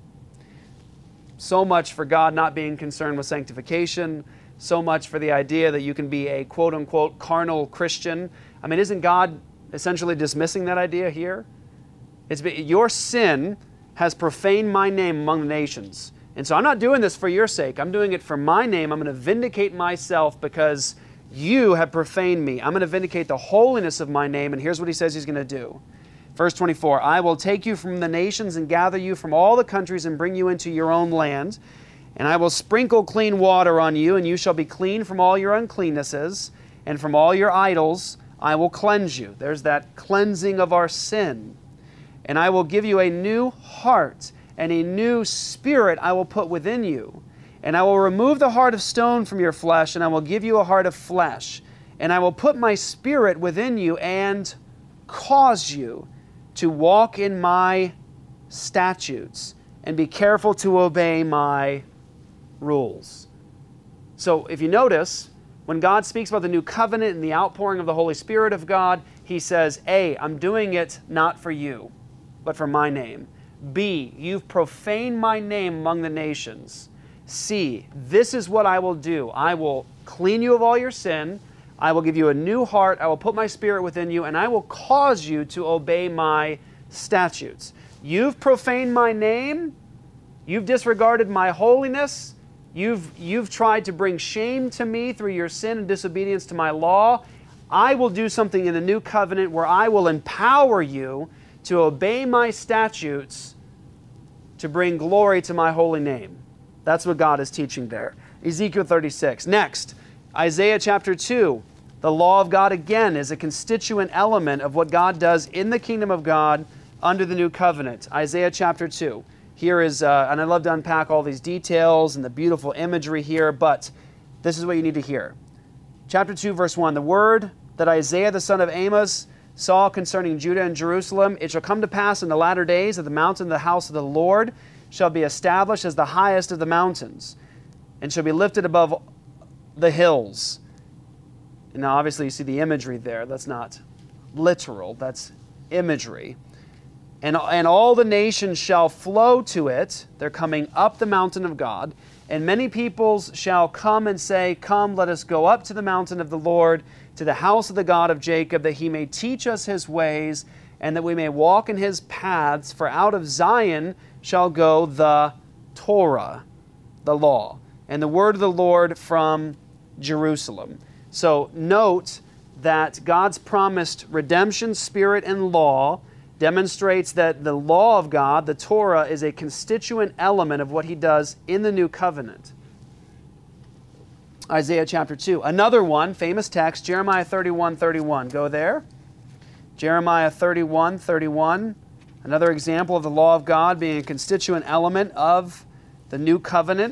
So much for God not being concerned with sanctification. So much for the idea that you can be a quote-unquote carnal Christian. I mean, isn't God essentially dismissing that idea here? It's your sin has profaned my name among the nations. And so I'm not doing this for your sake. I'm doing it for my name. I'm going to vindicate myself because you have profaned me. I'm going to vindicate the holiness of my name. And here's what He says He's going to do. Verse twenty-four, I will take you from the nations and gather you from all the countries and bring you into your own land. And I will sprinkle clean water on you, and you shall be clean from all your uncleannesses, and from all your idols I will cleanse you. There's that cleansing of our sin. And I will give you a new heart, and a new spirit I will put within you. And I will remove the heart of stone from your flesh, and I will give you a heart of flesh. And I will put my spirit within you and cause you to walk in my statutes and be careful to obey my rules. So if you notice, when God speaks about the new covenant and the outpouring of the Holy Spirit of God, He says, A, I'm doing it not for you, but for my name. B, you've profaned my name among the nations. C, this is what I will do. I will clean you of all your sin. I will give you a new heart. I will put my spirit within you, and I will cause you to obey my statutes. You've profaned my name. You've disregarded my holiness. You've, you've tried to bring shame to me through your sin and disobedience to my law. I will do something in the new covenant where I will empower you to obey my statutes to bring glory to my holy name. That's what God is teaching there. Ezekiel thirty-six. Next, Isaiah chapter two. The law of God again is a constituent element of what God does in the kingdom of God under the new covenant. Isaiah chapter two. Here is, uh, and I love to unpack all these details and the beautiful imagery here, but this is what you need to hear. Chapter two, verse one. The word that Isaiah the son of Amos saw concerning Judah and Jerusalem, it shall come to pass in the latter days that the mountain of the house of the Lord shall be established as the highest of the mountains, and shall be lifted above the hills. And now obviously you see the imagery there. That's not literal, that's imagery. And, and all the nations shall flow to it. They're coming up the mountain of God. And many peoples shall come and say, Come, let us go up to the mountain of the Lord, to the house of the God of Jacob, that He may teach us His ways, and that we may walk in His paths. For out of Zion shall go the Torah, the law, and the word of the Lord from Jerusalem. So note that God's promised redemption, spirit, and law demonstrates that the law of God, the Torah, is a constituent element of what He does in the new covenant. Isaiah chapter two. Another one, famous text, Jeremiah thirty-one thirty-one. Go there. Jeremiah thirty-one thirty-one. Another example of the law of God being a constituent element of the new covenant.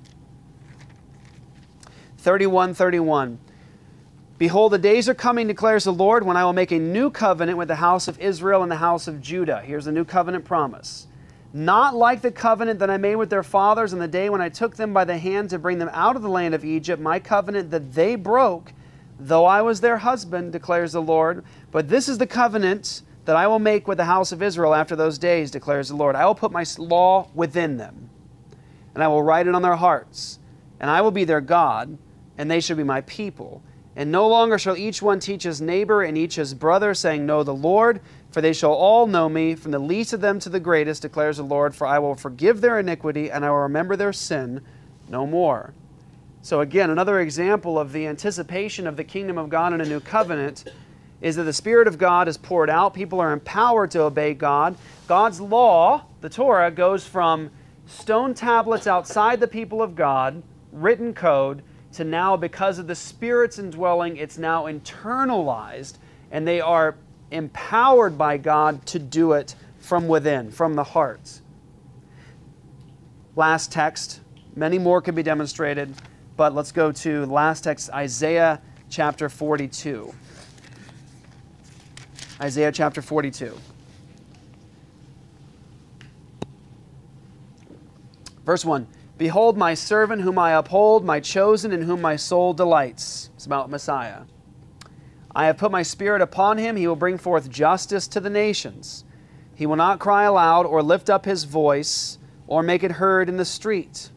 thirty-one thirty-one. Behold, the days are coming, declares the Lord, when I will make a new covenant with the house of Israel and the house of Judah. Here's the new covenant promise. Not like the covenant that I made with their fathers on the day when I took them by the hand to bring them out of the land of Egypt, my covenant that they broke, though I was their husband, declares the Lord. But this is the covenant that I will make with the house of Israel after those days, declares the Lord. I will put my law within them, and I will write it on their hearts, and I will be their God, and they shall be my people. And no longer shall each one teach his neighbor and each his brother, saying, Know the Lord, for they shall all know me, from the least of them to the greatest, declares the Lord. For I will forgive their iniquity, and I will remember their sin no more. So again, another example of the anticipation of the kingdom of God in a new covenant is that the Spirit of God is poured out. People are empowered to obey God. God's law, the Torah, goes from stone tablets outside the people of God, written code, to now, because of the Spirit's indwelling, it's now internalized, and they are empowered by God to do it from within, from the heart. Last text. Many more could be demonstrated, but let's go to the last text, Isaiah chapter forty-two. Isaiah chapter forty-two. Verse one. Behold my servant whom I uphold, my chosen in whom my soul delights. It's about Messiah. I have put my Spirit upon him. He will bring forth justice to the nations. He will not cry aloud or lift up his voice or make it heard in the street.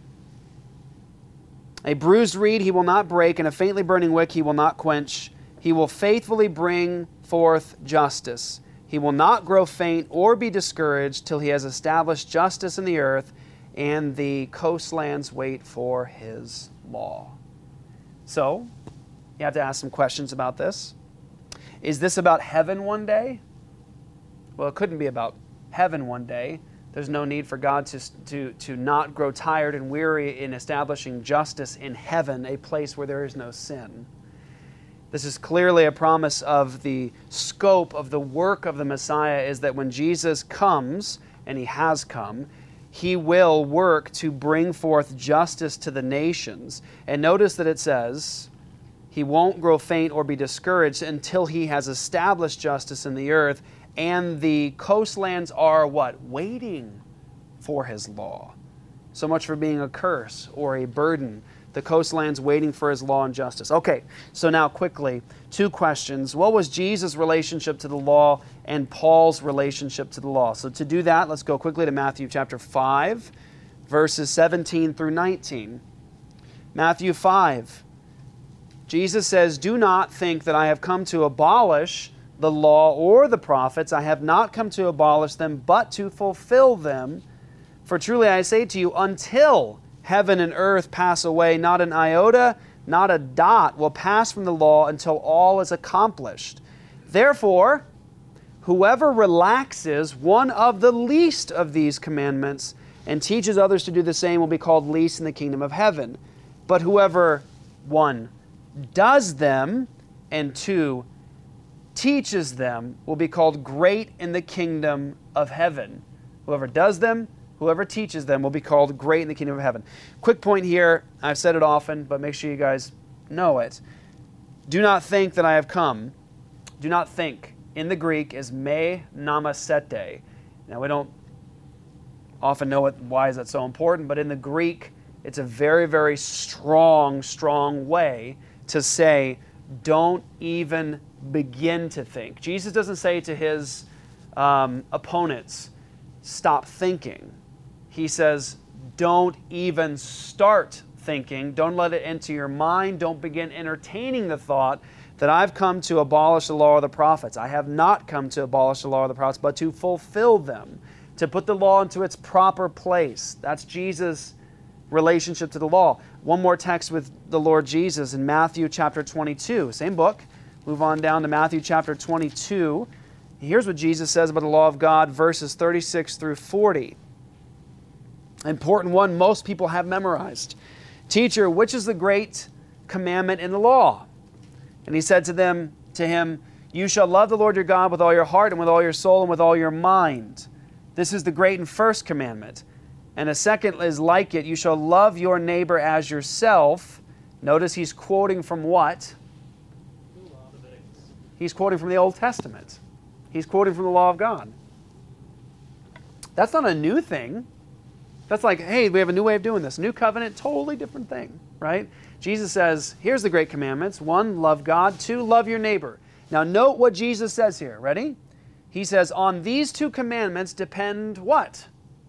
A bruised reed he will not break, and a faintly burning wick he will not quench. He will faithfully bring forth justice. He will not grow faint or be discouraged till he has established justice in the earth, and the coastlands wait for his law. So, you have to ask some questions about this. Is this about heaven one day? Well, it couldn't be about heaven one day. There's no need for God to, to, to not grow tired and weary in establishing justice in heaven, a place where there is no sin. This is clearly a promise of the scope of the work of the Messiah, is that when Jesus comes, and He has come, He will work to bring forth justice to the nations. And notice that it says, He won't grow faint or be discouraged until He has established justice in the earth, and the coastlands are what? Waiting for His law. So much for being a curse or a burden. The coastlands waiting for His law and justice. Okay, so now quickly, two questions. What was Jesus' relationship to the law and Paul's relationship to the law? So to do that, let's go quickly to Matthew chapter five, verses seventeen through nineteen. Matthew five. Jesus says, "Do not think that I have come to abolish the law or the prophets. I have not come to abolish them, but to fulfill them. For truly I say to you, until heaven and earth pass away, not an iota, not a dot will pass from the law until all is accomplished. Therefore, whoever relaxes one of the least of these commandments and teaches others to do the same will be called least in the kingdom of heaven. But whoever, one, does them, and two, teaches them will be called great in the kingdom of heaven." Whoever does them, whoever teaches them will be called great in the kingdom of heaven. Quick point here, I've said it often, but make sure you guys know it. Do not think that I have come. Do not think. In the Greek is me namasete. Now we don't often know what, why is that so important, but in the Greek it's a very, very strong, strong way to say, don't even begin to think. Jesus doesn't say to His um, opponents, stop thinking. He says, don't even start thinking. Don't let it enter your mind. Don't begin entertaining the thought that I've come to abolish the law or the prophets. I have not come to abolish the law or the prophets, but to fulfill them, to put the law into its proper place. That's Jesus' relationship to the law. One more text with the Lord Jesus in Matthew chapter twenty-two. Same book. Move on down to Matthew chapter twenty-two. Here's what Jesus says about the law of God, verses thirty-six through forty. Important one most people have memorized. "Teacher, which is the great commandment in the law?" And He said to them, to him, "You shall love the Lord your God with all your heart and with all your soul and with all your mind. This is the great and first commandment. And a second is like it. You shall love your neighbor as yourself." Notice He's quoting from what? He's quoting from the Old Testament. He's quoting from the law of God. That's not a new thing. That's like, hey, we have a new way of doing this. New covenant, totally different thing, right? Jesus says, here's the great commandments. One, love God. Two, love your neighbor. Now note what Jesus says here. Ready? He says, on these two commandments depend what?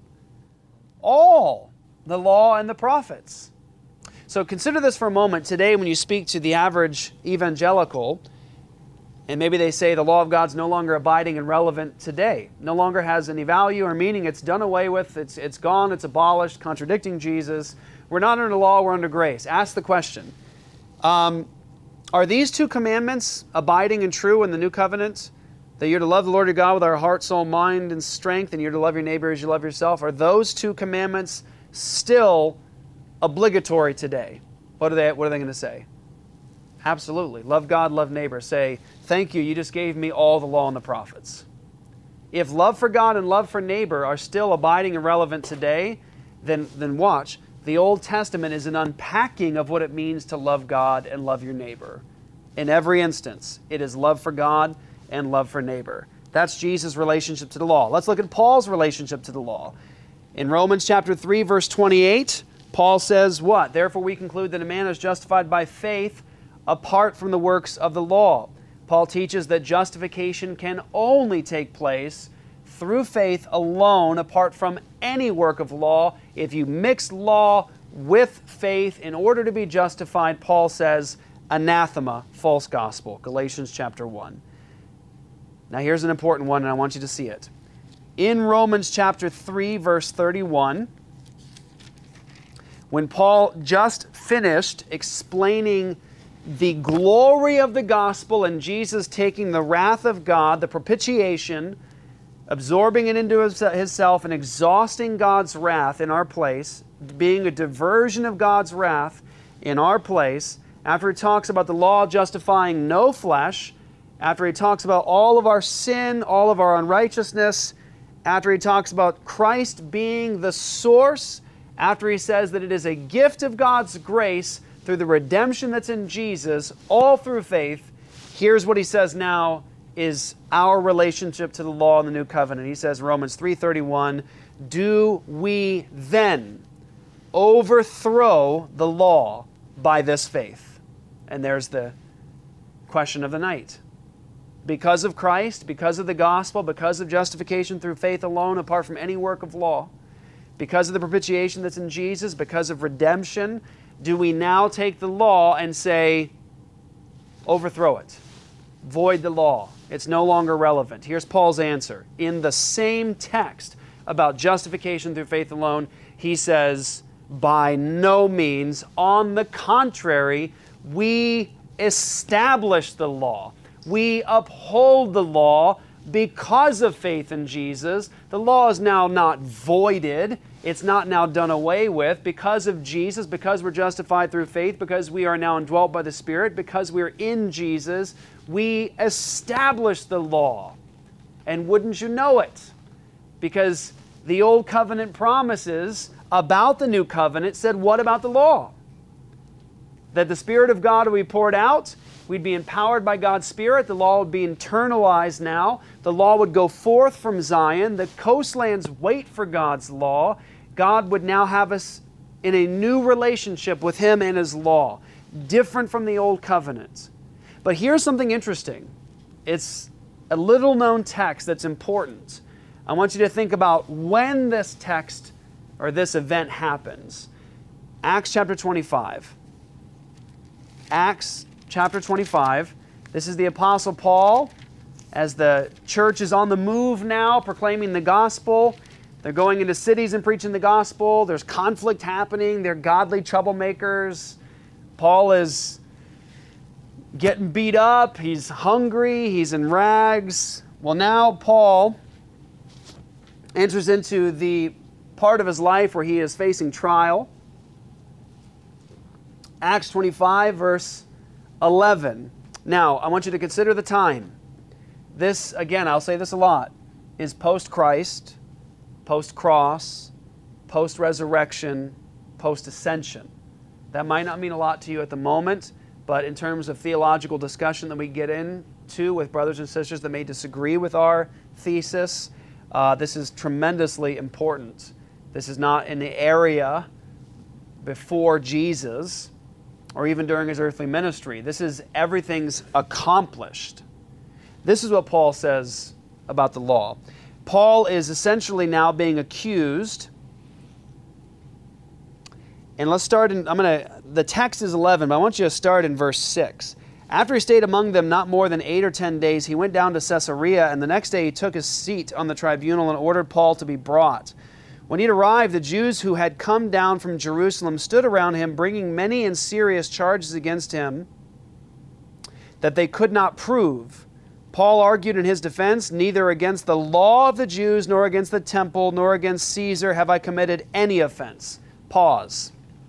All the law and the prophets. So consider this for a moment. Today, when you speak to the average evangelical, and maybe they say the law of God's no longer abiding and relevant today, no longer has any value or meaning, it's done away with, it's, it's gone, it's abolished, contradicting Jesus. We're not under law, we're under grace. Ask the question, um, are these two commandments abiding and true in the new covenant? That you're to love the Lord your God with our heart, soul, mind, and strength, and you're to love your neighbor as you love yourself. Are those two commandments still obligatory today? What are they, what are they going to say? Absolutely. Love God, love neighbor. Say, thank you, you just gave me all the law and the prophets. If love for God and love for neighbor are still abiding and relevant today, then, then watch. The Old Testament is an unpacking of what it means to love God and love your neighbor. In every instance, it is love for God and love for neighbor. That's Jesus' relationship to the law. Let's look at Paul's relationship to the law. In Romans chapter three, verse twenty-eight, Paul says what? Therefore we conclude that a man is justified by faith apart from the works of the law. Paul teaches that justification can only take place through faith alone, apart from any work of law. If you mix law with faith in order to be justified, Paul says, anathema, false gospel. Galatians chapter one. Now here's an important one, and I want you to see it. In Romans chapter three, verse thirty-one, when Paul just finished explaining the glory of the gospel and Jesus taking the wrath of God, the propitiation, absorbing it into his- himself and exhausting God's wrath in our place, being a diversion of God's wrath in our place, after he talks about the law justifying no flesh, after he talks about all of our sin, all of our unrighteousness, after he talks about Christ being the source, after he says that it is a gift of God's grace through the redemption that's in Jesus, all through faith, here's what he says now is our relationship to the law in the new covenant. He says, Romans three thirty-one, do we then overthrow the law by this faith? And there's the question of the night. Because of Christ, because of the gospel, because of justification through faith alone, apart from any work of law, because of the propitiation that's in Jesus, because of redemption, do we now take the law and say, overthrow it, void the law? It's no longer relevant. Here's Paul's answer. In the same text about justification through faith alone, he says, by no means. On the contrary, we establish the law. We uphold the law because of faith in Jesus. The law is now not voided. It's not now done away with. Because of Jesus, because we're justified through faith, because we are now indwelt by the Spirit, because we're in Jesus, we establish the law. And wouldn't you know it? Because the Old Covenant promises about the New Covenant said, what about the law? That the Spirit of God would be poured out. We'd be empowered by God's Spirit. The law would be internalized now. The law would go forth from Zion. The coastlands wait for God's law. God would now have us in a new relationship with Him and His law, different from the Old Covenant. But here's something interesting. It's a little-known text that's important. I want you to think about when this text or this event happens. Acts chapter twenty-five. Acts chapter twenty-five. This is the Apostle Paul as the church is on the move now, proclaiming the gospel. They're going into cities and preaching the gospel. There's conflict happening. They're godly troublemakers. Paul is getting beat up. He's hungry. He's in rags. Well, now Paul enters into the part of his life where he is facing trial. Acts twenty-five, verse eleven. Now, I want you to consider the time. This, again, I'll say this a lot, is post-Christ, post-cross, post-resurrection, post-ascension. That might not mean a lot to you at the moment, but in terms of theological discussion that we get into with brothers and sisters that may disagree with our thesis, uh, this is tremendously important. This is not in the area before Jesus or even during His earthly ministry. This is everything's accomplished. This is what Paul says about the law. Paul is essentially now being accused. And let's start in, I'm going to, the text is eleven, but I want you to start in verse six. After he stayed among them not more than eight or ten days, he went down to Caesarea, and the next day he took his seat on the tribunal and ordered Paul to be brought. When he had arrived, the Jews who had come down from Jerusalem stood around him, bringing many and serious charges against him that they could not prove. Paul argued in his defense, neither against the law of the Jews, nor against the temple, nor against Caesar have I committed any offense. Pause.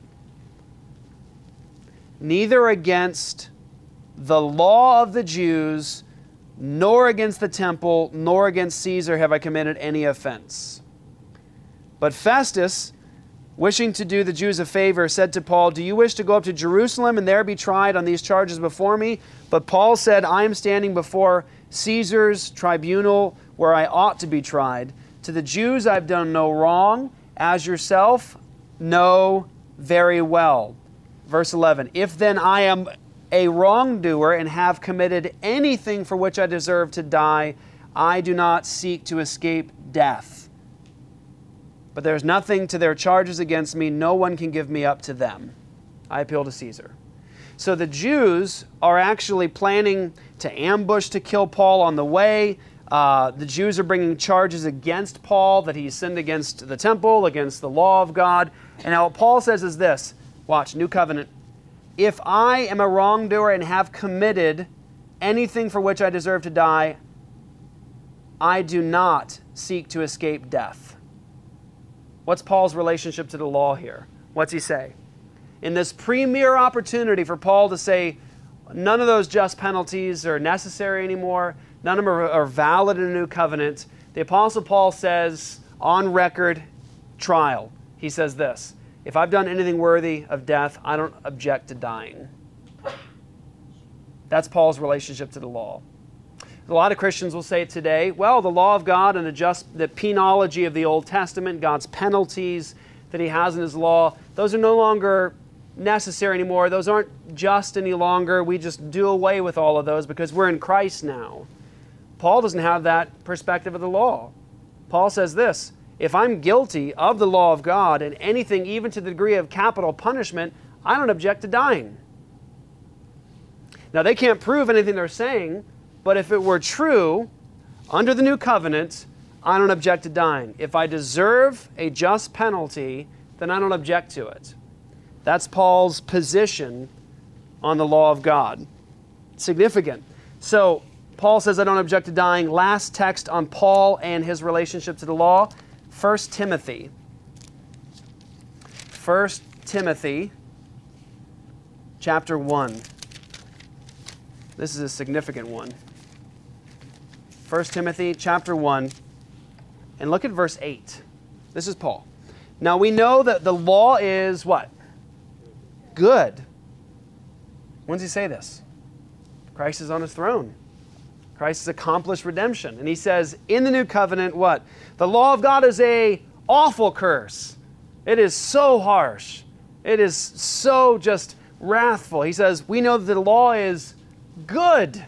Neither against the law of the Jews, nor against the temple, nor against Caesar have I committed any offense. But Festus, wishing to do the Jews a favor, said to Paul, do you wish to go up to Jerusalem and there be tried on these charges before me? But Paul said, I am standing before Caesar's tribunal where I ought to be tried. To the Jews I have done no wrong, as yourself know very well. Verse eleven, if then I am a wrongdoer and have committed anything for which I deserve to die, I do not seek to escape death. But there is nothing to their charges against me. No one can give me up to them. I appeal to Caesar. So the Jews are actually planning to ambush to kill Paul on the way. Uh, the Jews are bringing charges against Paul that he sinned against the temple, against the law of God. And now what Paul says is this. Watch, New Covenant. If I am a wrongdoer and have committed anything for which I deserve to die, I do not seek to escape death. What's Paul's relationship to the law here? What's he say? In this premier opportunity for Paul to say, none of those just penalties are necessary anymore, none of them are, are valid in a new covenant, the Apostle Paul says, on record, trial, he says this, if I've done anything worthy of death, I don't object to dying. That's Paul's relationship to the law. A lot of Christians will say today, well, the law of God and the just the penology of the Old Testament, God's penalties that he has in his law, those are no longer necessary anymore. Those aren't just any longer. We just do away with all of those because we're in Christ now. Paul doesn't have that perspective of the law. Paul says this, if I'm guilty of the law of God and anything even to the degree of capital punishment, I don't object to dying. Now, they can't prove anything they're saying, but if it were true, under the new covenant, I don't object to dying. If I deserve a just penalty, then I don't object to it. That's Paul's position on the law of God. Significant. So, Paul says, I don't object to dying. Last text on Paul and his relationship to the law, First Timothy. First Timothy, chapter one. This is a significant one. First Timothy, chapter one, and look at verse eight. This is Paul. Now we know that the law is what? Good. When does he say this? Christ is on his throne. Christ has accomplished redemption. And he says, in the new covenant, what? The law of God is a awful curse. It is so harsh. It is so just wrathful. He says, we know that the law is good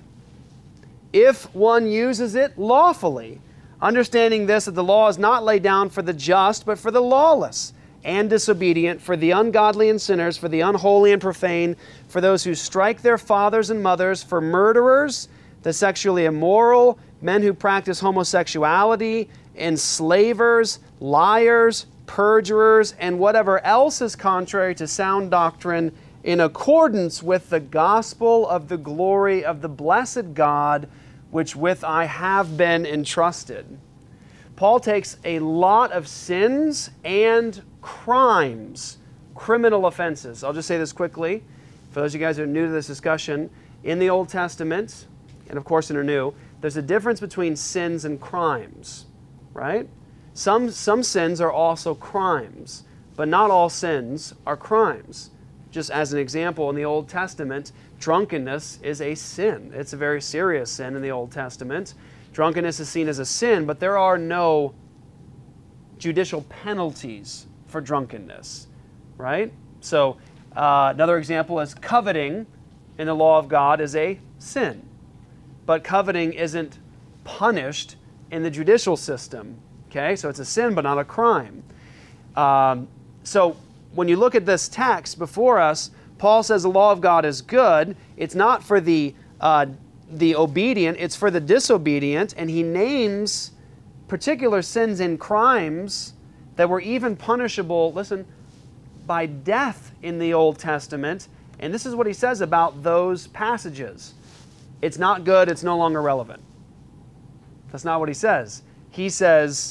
if one uses it lawfully, understanding this, that the law is not laid down for the just, but for the lawless and disobedient, for the ungodly and sinners, for the unholy and profane, for those who strike their fathers and mothers, for murderers, the sexually immoral, men who practice homosexuality, enslavers, liars, perjurers, and whatever else is contrary to sound doctrine, in accordance with the gospel of the glory of the blessed God, which with I have been entrusted. Paul takes a lot of sins and crimes, criminal offenses. I'll just say this quickly. For those of you guys who are new to this discussion, in the Old Testament, and of course in the New, there's a difference between sins and crimes, right? Some, some sins are also crimes, but not all sins are crimes. Just as an example, in the Old Testament, drunkenness is a sin. It's a very serious sin in the Old Testament. Drunkenness is seen as a sin, but there are no judicial penalties for drunkenness, right? So uh, another example is coveting in the law of God is a sin. But coveting isn't punished in the judicial system, okay? So it's a sin, but not a crime. Um, so when you look at this text before us, Paul says the law of God is good. It's not for the, uh, the obedient, it's for the disobedient. And he names particular sins and crimes that were even punishable, listen, by death in the Old Testament. And this is what he says about those passages. It's not good, it's no longer relevant. That's not what he says. He says,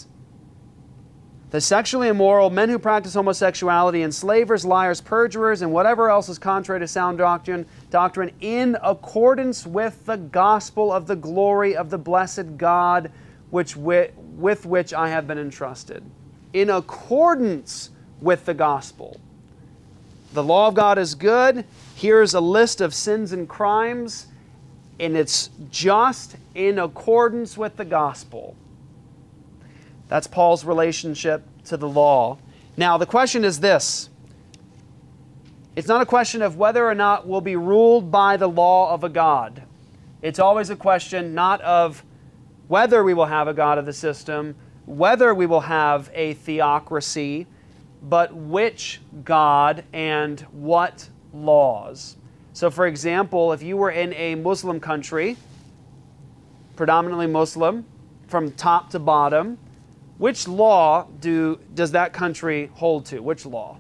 the sexually immoral, men who practice homosexuality, enslavers, liars, perjurers, and whatever else is contrary to sound doctrine, doctrine in accordance with the gospel of the glory of the blessed God, which with, with which I have been entrusted. In accordance with the gospel. The law of God is good. Here's a list of sins and crimes, and it's just in accordance with the gospel. That's Paul's relationship to the law. Now, the question is this. It's not a question of whether or not we'll be ruled by the law of a God. It's always a question not of whether we will have a God of the system, whether we will have a theocracy, but which God and what laws. So, for example, if you were in a Muslim country, predominantly Muslim, from top to bottom, which law do, does that country hold to? Which law?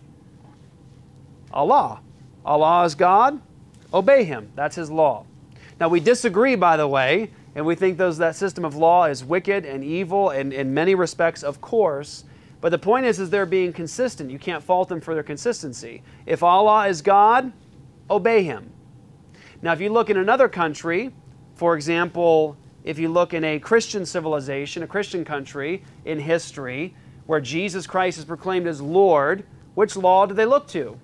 Allah. Allah is God. Obey Him. That's His law. Now, we disagree, by the way. And we think those that system of law is wicked and evil and in many respects, of course. But the point is, is they're being consistent. You can't fault them for their consistency. If Allah is God, obey Him. Now, if you look in another country, for example, if you look in a Christian civilization, a Christian country in history, where Jesus Christ is proclaimed as Lord, which law do they look to?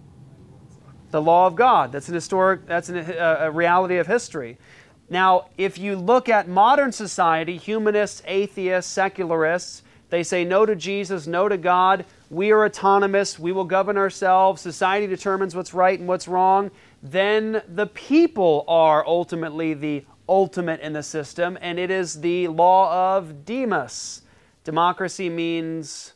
The law of God. That's an historic, that's an, a, a reality of history. Now, if you look at modern society, humanists, atheists, secularists, they say no to Jesus, no to God. We are autonomous. We will govern ourselves. Society determines what's right and what's wrong. Then the people are ultimately the ultimate in the system, and it is the law of demos. Democracy means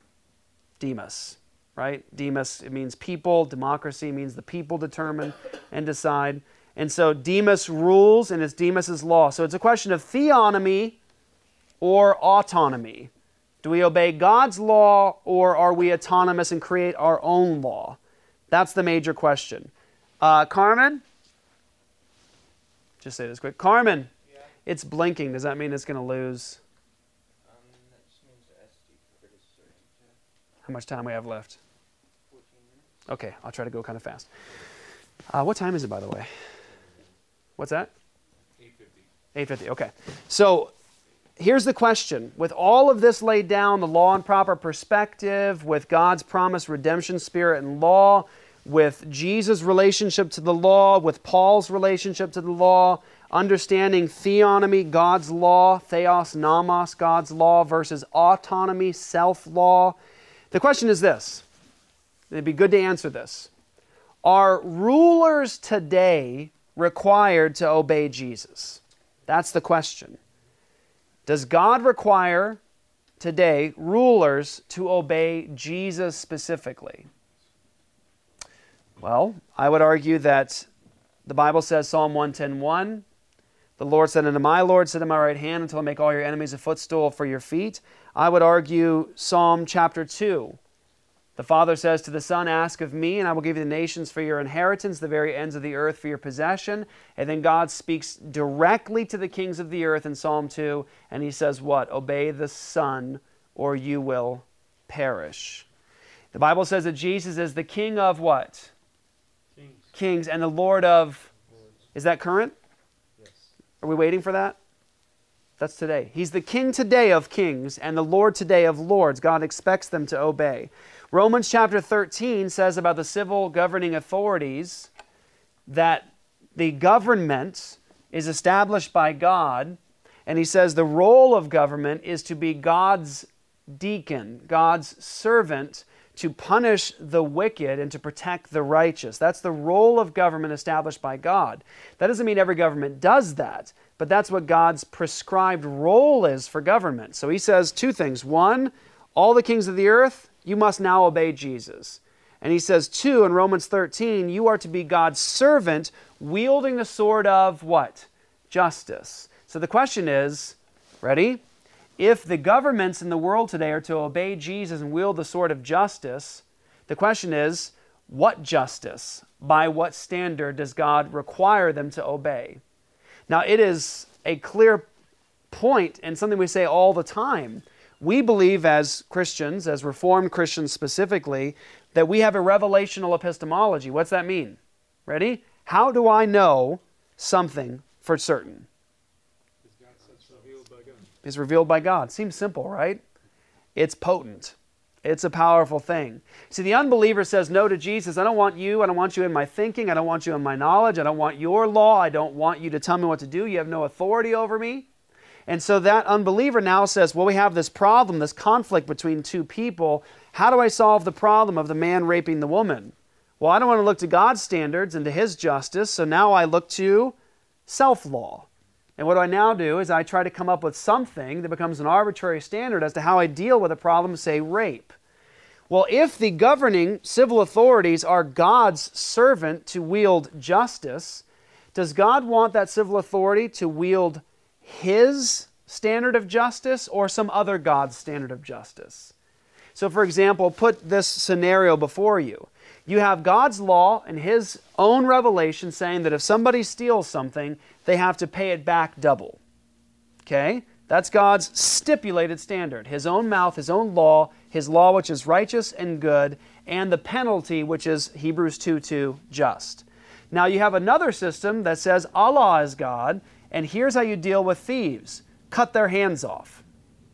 demos, right? Demos, it means people. Democracy means the people determine and decide. And so demos rules, and it's Demos's law. So it's a question of theonomy or autonomy. Do we obey God's law, or are we autonomous and create our own law? That's the major question. Uh, Carmen? Just say this quick. Carmen, Yeah. it's blinking. Does that mean it's going to lose? Um, that just means the S D card is starting to How much time we have left? fourteen minutes. Okay, I'll try to go kind of fast. Uh, what time is it, by the way? What's that? eight fifty. eight fifty, okay. So here's the question. With all of this laid down, the law and proper perspective, with God's promised redemption, spirit, and law, with Jesus' relationship to the law, with Paul's relationship to the law, understanding theonomy, God's law, theos, nomos, God's law, versus autonomy, self-law. The question is this. It'd be good to answer this. Are rulers today required to obey Jesus? That's the question. Does God require today rulers to obey Jesus specifically? Well, I would argue that the Bible says, Psalm one ten one, the Lord said unto my Lord, sit at my right hand until I make all your enemies a footstool for your feet. I would argue Psalm chapter two. The Father says to the Son, ask of me, and I will give you the nations for your inheritance, the very ends of the earth for your possession. And then God speaks directly to the kings of the earth in Psalm two, and He says what? Obey the Son, or you will perish. The Bible says that Jesus is the King of what? Kings. Kings, and the Lord of... Is that current? Yes. Are we waiting for that? That's today. He's the King today of kings and the Lord today of lords. God expects them to obey. Romans chapter thirteen says about the civil governing authorities that the government is established by God, and he says the role of government is to be God's deacon, God's servant, to punish the wicked and to protect the righteous. That's the role of government established by God. That doesn't mean every government does that, but that's what God's prescribed role is for government. So he says two things. One, all the kings of the earth, you must now obey Jesus. And he says, two, in Romans thirteen, you are to be God's servant, wielding the sword of what? Justice. So the question is, ready? If the governments in the world today are to obey Jesus and wield the sword of justice, the question is, what justice? By what standard does God require them to obey? Now, it is a clear point and something we say all the time. We believe as Christians, as Reformed Christians specifically, that we have a revelational epistemology. What's that mean? Ready? How do I know something for certain? It's revealed by God. Is revealed by God. Seems simple, right? It's potent. It's a powerful thing. See, the unbeliever says no to Jesus. I don't want you. I don't want you in my thinking. I don't want you in my knowledge. I don't want your law. I don't want you to tell me what to do. You have no authority over me. And so that unbeliever now says, well, we have this problem, this conflict between two people. How do I solve the problem of the man raping the woman? Well, I don't want to look to God's standards and to His justice, so now I look to self-law. And what do I now do is I try to come up with something that becomes an arbitrary standard as to how I deal with a problem, say rape. Well, if the governing civil authorities are God's servant to wield justice, does God want that civil authority to wield His standard of justice or some other God's standard of justice? So, for example, put this scenario before you. You have God's law and His own revelation saying that if somebody steals something, they have to pay it back double. Okay? That's God's stipulated standard. His own mouth, His own law, His law which is righteous and good, and the penalty which is Hebrews two two, just. Now you have another system that says Allah is God, and here's how you deal with thieves. Cut their hands off.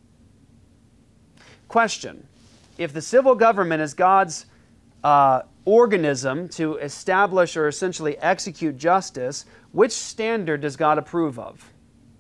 Question. If the civil government is God's uh, organism to establish or essentially execute justice, which standard does God approve of?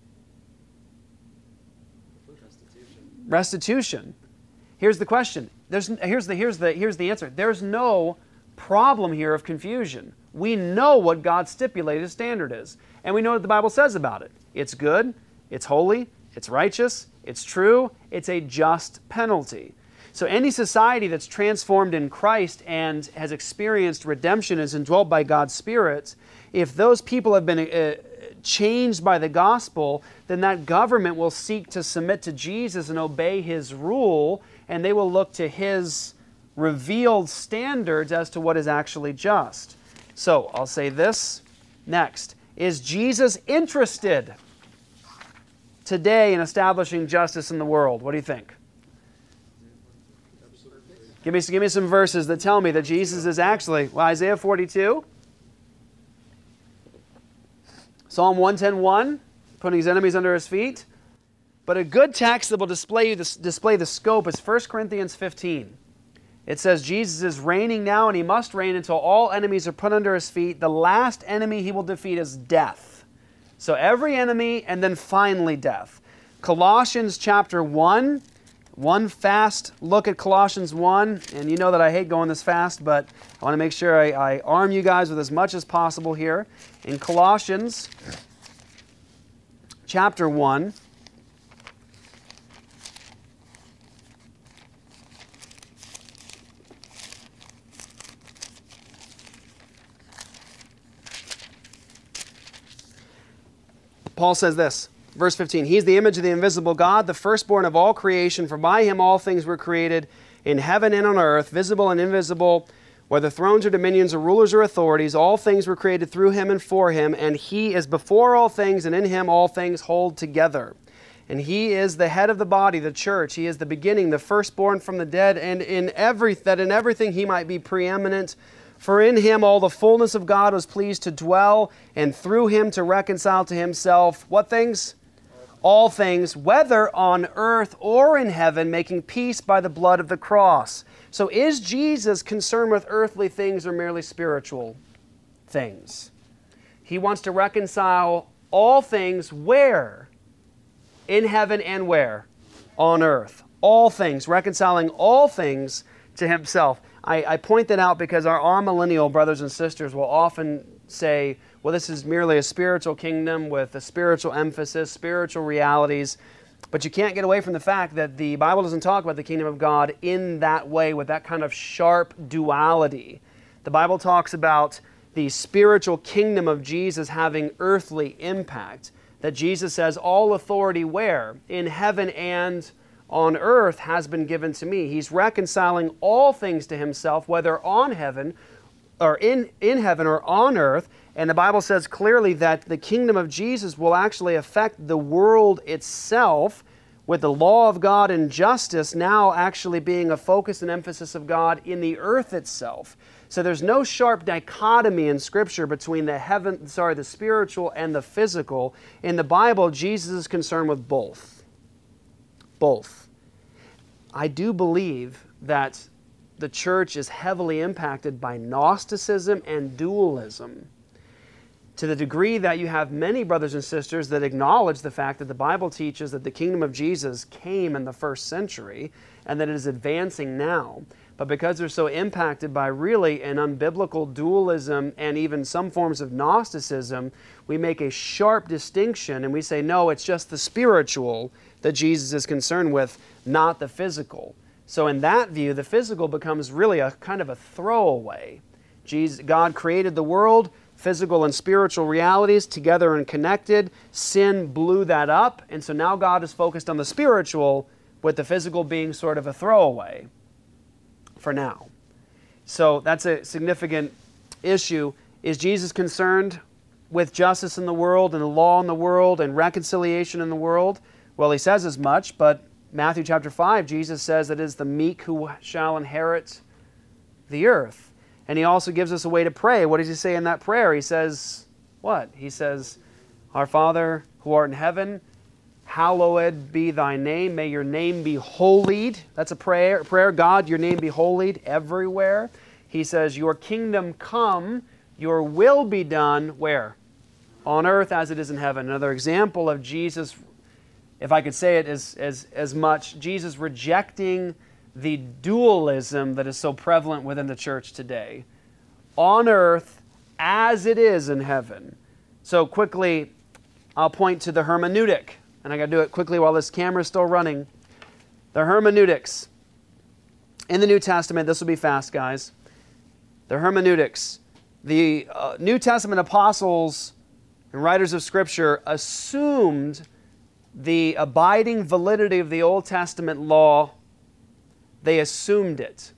Restitution. Restitution. Here's the question. There's, here's, the, here's, the, here's the answer. There's no problem here of confusion. We know what God's stipulated standard is, and we know what the Bible says about it. It's good, it's holy, it's righteous, it's true, it's a just penalty. So any society that's transformed in Christ and has experienced redemption, is indwelt by God's Spirit, if those people have been uh, changed by the gospel, then that government will seek to submit to Jesus and obey His rule, and they will look to His revealed standards as to what is actually just. So I'll say this next. Is Jesus interested today in establishing justice in the world? What do you think? Give me, give me some verses that tell me that Jesus is actually, well, Isaiah forty-two, Psalm one ten one, putting His enemies under His feet. But a good text that will display, this, display the scope is First Corinthians fifteen. It says Jesus is reigning now, and He must reign until all enemies are put under His feet. The last enemy He will defeat is death. So every enemy, and then finally death. Colossians chapter one, one fast look at Colossians one, and you know that I hate going this fast, but I want to make sure I, I arm you guys with as much as possible here. In Colossians chapter one, Paul says this, verse fifteen, He is the image of the invisible God, the firstborn of all creation, for by Him all things were created, in heaven and on earth, visible and invisible, whether thrones or dominions or rulers or authorities, all things were created through Him and for Him, and He is before all things, and in Him all things hold together. And He is the head of the body, the church. He is the beginning, the firstborn from the dead, and in every, that in everything He might be preeminent. For in Him all the fullness of God was pleased to dwell, and through Him to reconcile to Himself, what things? All things, whether on earth or in heaven, making peace by the blood of the cross. So is Jesus concerned with earthly things or merely spiritual things? He wants to reconcile all things where? In heaven and where? On earth. All things, reconciling all things to Himself. I, I point that out because our amillennial brothers and sisters will often say, well, this is merely a spiritual kingdom with a spiritual emphasis, spiritual realities. But you can't get away from the fact that the Bible doesn't talk about the kingdom of God in that way, with that kind of sharp duality. The Bible talks about the spiritual kingdom of Jesus having earthly impact. That Jesus says, all authority where? In heaven and on earth has been given to me. He's reconciling all things to Himself, whether on heaven or in, in heaven or on earth. And the Bible says clearly that the kingdom of Jesus will actually affect the world itself, with the law of God and justice now actually being a focus and emphasis of God in the earth itself. So there's no sharp dichotomy in Scripture between the heaven, sorry, the spiritual and the physical. In the Bible, Jesus is concerned with both. Both. I do believe that the church is heavily impacted by Gnosticism and dualism, to the degree that you have many brothers and sisters that acknowledge the fact that the Bible teaches that the kingdom of Jesus came in the first century and that it is advancing now. But because they're so impacted by really an unbiblical dualism and even some forms of Gnosticism, we make a sharp distinction and we say, no, it's just the spiritual that Jesus is concerned with, not the physical. So in that view, the physical becomes really a kind of a throwaway. Jesus, God created the world, physical and spiritual realities together and connected. Sin blew that up, and so now God is focused on the spiritual, with the physical being sort of a throwaway for now. So that's a significant issue. Is Jesus concerned with justice in the world and the law in the world and reconciliation in the world? Well, he says as much, but Matthew chapter five, Jesus says that it is the meek who shall inherit the earth. And he also gives us a way to pray. What does he say in that prayer? He says, what? He says, Our Father who art in heaven, hallowed be thy name. May your name be holied. That's a prayer. prayer. God, your name be holied everywhere. He says, your kingdom come, your will be done, where? On earth as it is in heaven. Another example of Jesus, if I could say it as, as, as much, Jesus rejecting the dualism that is so prevalent within the church today. On earth as it is in heaven. So quickly, I'll point to the hermeneutic. And I got to do it quickly while this camera is still running. The hermeneutics. In the New Testament, this will be fast, guys. The hermeneutics. The uh, New Testament apostles and writers of Scripture assumed the abiding validity of the Old Testament law. They assumed it.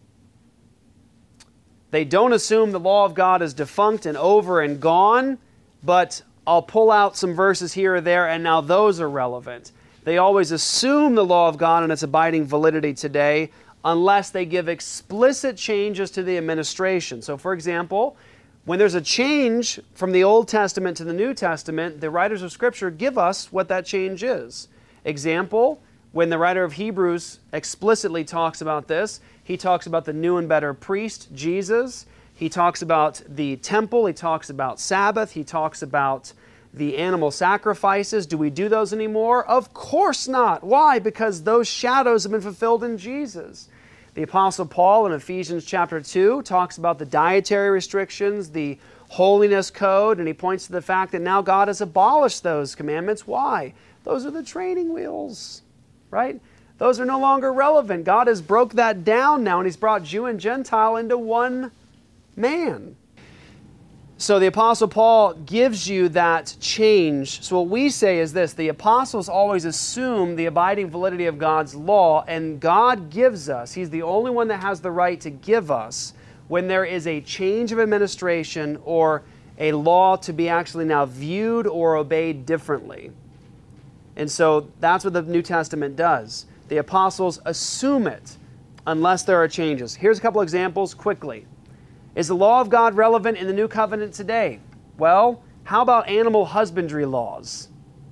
They don't assume the law of God is defunct and over and gone, but I'll pull out some verses here or there, and now those are relevant. They always assume the law of God and its abiding validity today, unless they give explicit changes to the administration. So, for example, when there's a change from the Old Testament to the New Testament, the writers of Scripture give us what that change is. Example, when the writer of Hebrews explicitly talks about this, he talks about the new and better priest, Jesus. He talks about the temple. He talks about Sabbath. He talks about the animal sacrifices. Do we do those anymore? Of course not. Why? Because those shadows have been fulfilled in Jesus. The Apostle Paul in Ephesians chapter two talks about the dietary restrictions, the holiness code, and he points to the fact that now God has abolished those commandments. Why? Those are the training wheels, right? Those are no longer relevant. God has broke that down now, and He's brought Jew and Gentile into one man. So the Apostle Paul gives you that change. So what we say is this: the apostles always assume the abiding validity of God's law, and God gives us, He's the only one that has the right to give us, when there is a change of administration or a law to be actually now viewed or obeyed differently. And so that's what the New Testament does. The apostles assume it unless there are changes. Here's a couple examples quickly. Is the law of God relevant in the New Covenant today? Well, how about animal husbandry laws?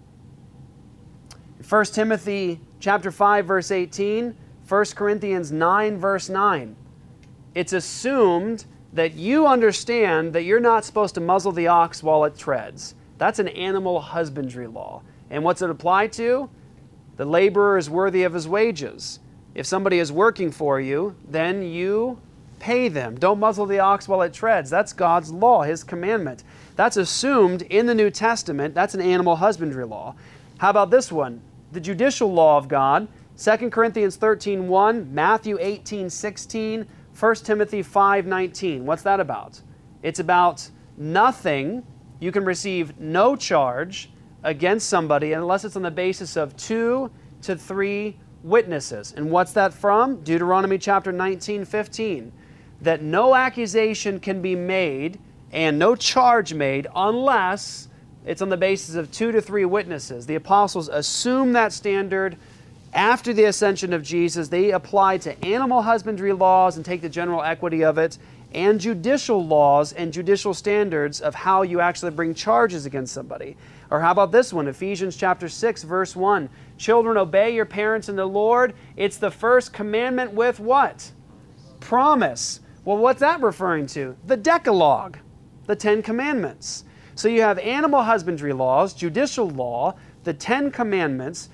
First Timothy chapter five, verse eighteen, First Corinthians nine, verse nine. It's assumed that you understand that you're not supposed to muzzle the ox while it treads. That's an animal husbandry law. And what's it apply to? The laborer is worthy of his wages. If somebody is working for you, then you pay them. Don't muzzle the ox while it treads. That's God's law, His commandment. That's assumed in the New Testament. That's an animal husbandry law. How about this one? The judicial law of God. Second Corinthians thirteen one, Matthew eighteen sixteen, First Timothy five nineteen. What's that about? It's about nothing. You can receive no charge against somebody unless it's on the basis of two to three witnesses. And what's that from? Deuteronomy chapter nineteen fifteen. That no accusation can be made and no charge made unless it's on the basis of two to three witnesses. The apostles assume that standard. After the ascension of Jesus, they apply to animal husbandry laws and take the general equity of it, and judicial laws and judicial standards of how you actually bring charges against somebody. Or how about this one? Ephesians chapter six, verse one. Children, obey your parents in the Lord. It's the first commandment with what? Promise. Well, what's that referring to? The Decalogue, the Ten Commandments. So you have animal husbandry laws, judicial law, the Ten Commandments,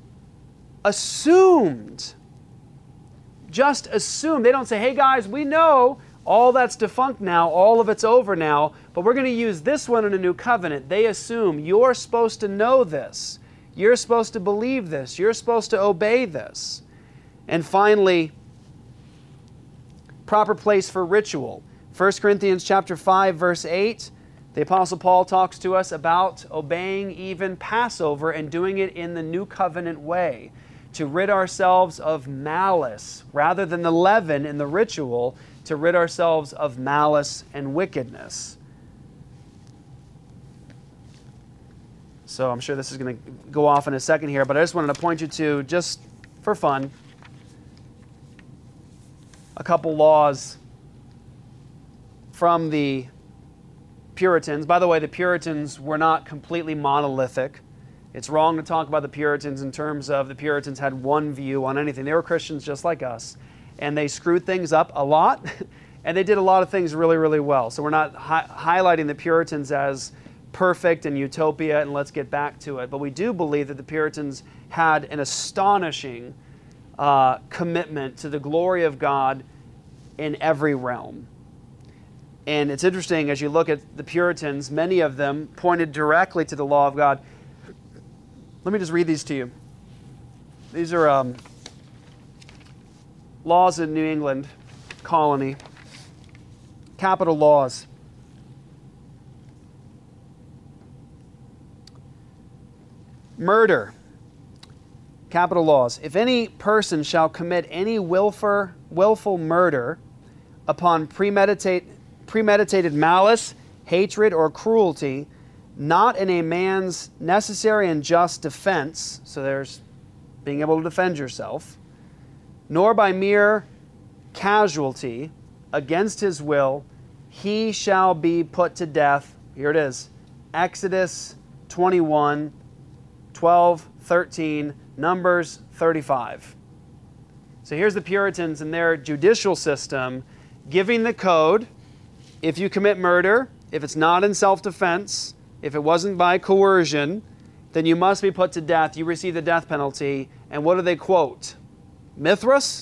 assumed. Just assumed. They don't say, hey guys, we know all that's defunct now, all of it's over now, but we're going to use this one in a new covenant. They assume you're supposed to know this. You're supposed to believe this. You're supposed to obey this. And finally, proper place for ritual. First Corinthians chapter five, verse eight, the Apostle Paul talks to us about obeying even Passover and doing it in the new covenant way, to rid ourselves of malice rather than the leaven in the ritual, to rid ourselves of malice and wickedness. So I'm sure this is going to go off in a second here, but I just wanted to point you to, just for fun, a couple laws from the Puritans. By the way, the Puritans were not completely monolithic. It's wrong to talk about the Puritans in terms of the Puritans had one view on anything. They were Christians just like us, and they screwed things up a lot, and they did a lot of things really, really well. So we're not hi highlighting the Puritans as perfect and utopia and let's get back to it. But we do believe that the Puritans had an astonishing uh, commitment to the glory of God in every realm. And it's interesting, as you look at the Puritans, many of them pointed directly to the law of God. Let me just read these to you. These are um, laws in New England colony, capital laws. Murder, capital laws. If any person shall commit any willful, willful murder upon premeditate, premeditated malice, hatred, or cruelty, not in a man's necessary and just defense, so there's being able to defend yourself, nor by mere casualty against his will, he shall be put to death. Here it is, Exodus twenty-one, twelve, thirteen, Numbers thirty-five. So here's the Puritans and their judicial system giving the code. If you commit murder, if it's not in self-defense, if it wasn't by coercion, then you must be put to death. You receive the death penalty. And what do they quote? Mithras?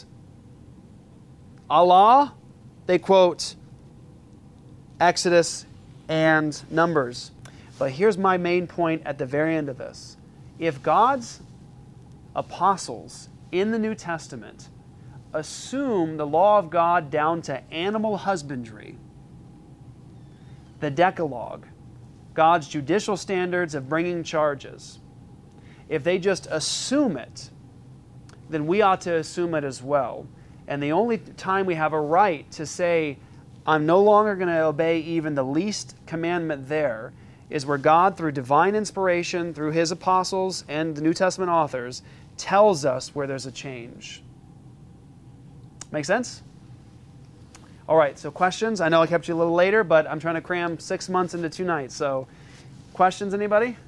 Allah? They quote Exodus and Numbers. But here's my main point at the very end of this. If God's apostles in the New Testament assume the law of God down to animal husbandry, the Decalogue, God's judicial standards of bringing charges, if they just assume it, then we ought to assume it as well. And the only time we have a right to say, I'm no longer going to obey even the least commandment there, is where God, through divine inspiration, through His apostles and the New Testament authors, tells us where there's a change. Make sense? All right, so questions? I know I kept you a little later, but I'm trying to cram six months into two nights. So questions, anybody?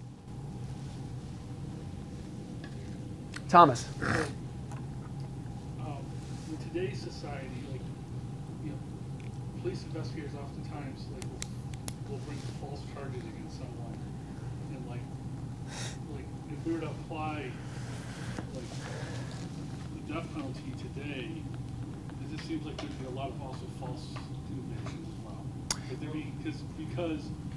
Thomas. Um, in today's society, like, you know, police investigators oftentimes like will, will bring false charges against someone, and like, like if we were to apply like the death penalty today, it just seems like there'd be a lot of also false convictions as well. Like there'd be, because because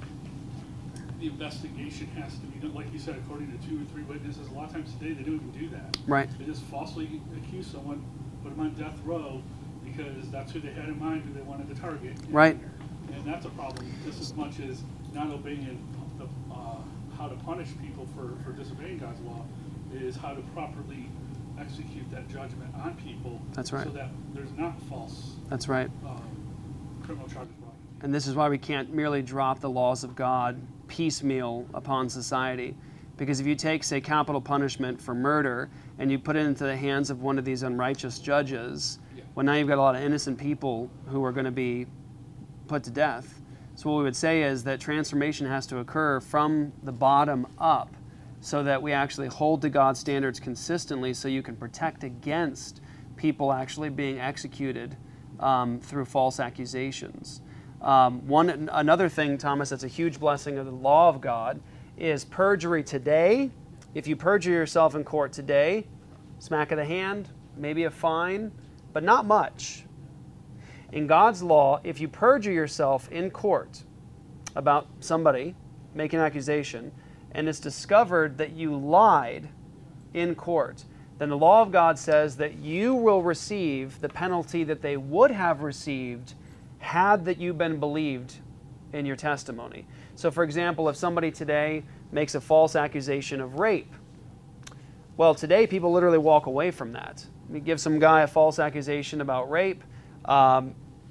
the investigation has to be done, like you said, according to two or three witnesses. A lot of times today they don't even do that. Right. They just falsely accuse someone, put them on death row because that's who they had in mind, who they wanted to target. Right. And that's a problem just as much as not obeying the, uh, how to punish people for, for disobeying God's law, is how to properly execute that judgment on people. That's right. So that there's not false That's right. um, criminal charges brought. And this is why we can't merely drop the laws of God piecemeal upon society. Because if you take, say, capital punishment for murder and you put it into the hands of one of these unrighteous judges, Yeah. well, now you've got a lot of innocent people who are going to be put to death. So what we would say is that transformation has to occur from the bottom up so that we actually hold to God's standards consistently so you can protect against people actually being executed um, through false accusations. Um, one another thing, Thomas, that's a huge blessing of the law of God is perjury today. If you perjure yourself in court today, smack of the hand, maybe a fine, but not much. In God's law, if you perjure yourself in court about somebody, make an accusation, and it's discovered that you lied in court, then the law of God says that you will receive the penalty that they would have received had that you been believed in your testimony. So for example, if somebody today makes a false accusation of rape, well, today people literally walk away from that. You give some guy a false accusation about rape, um,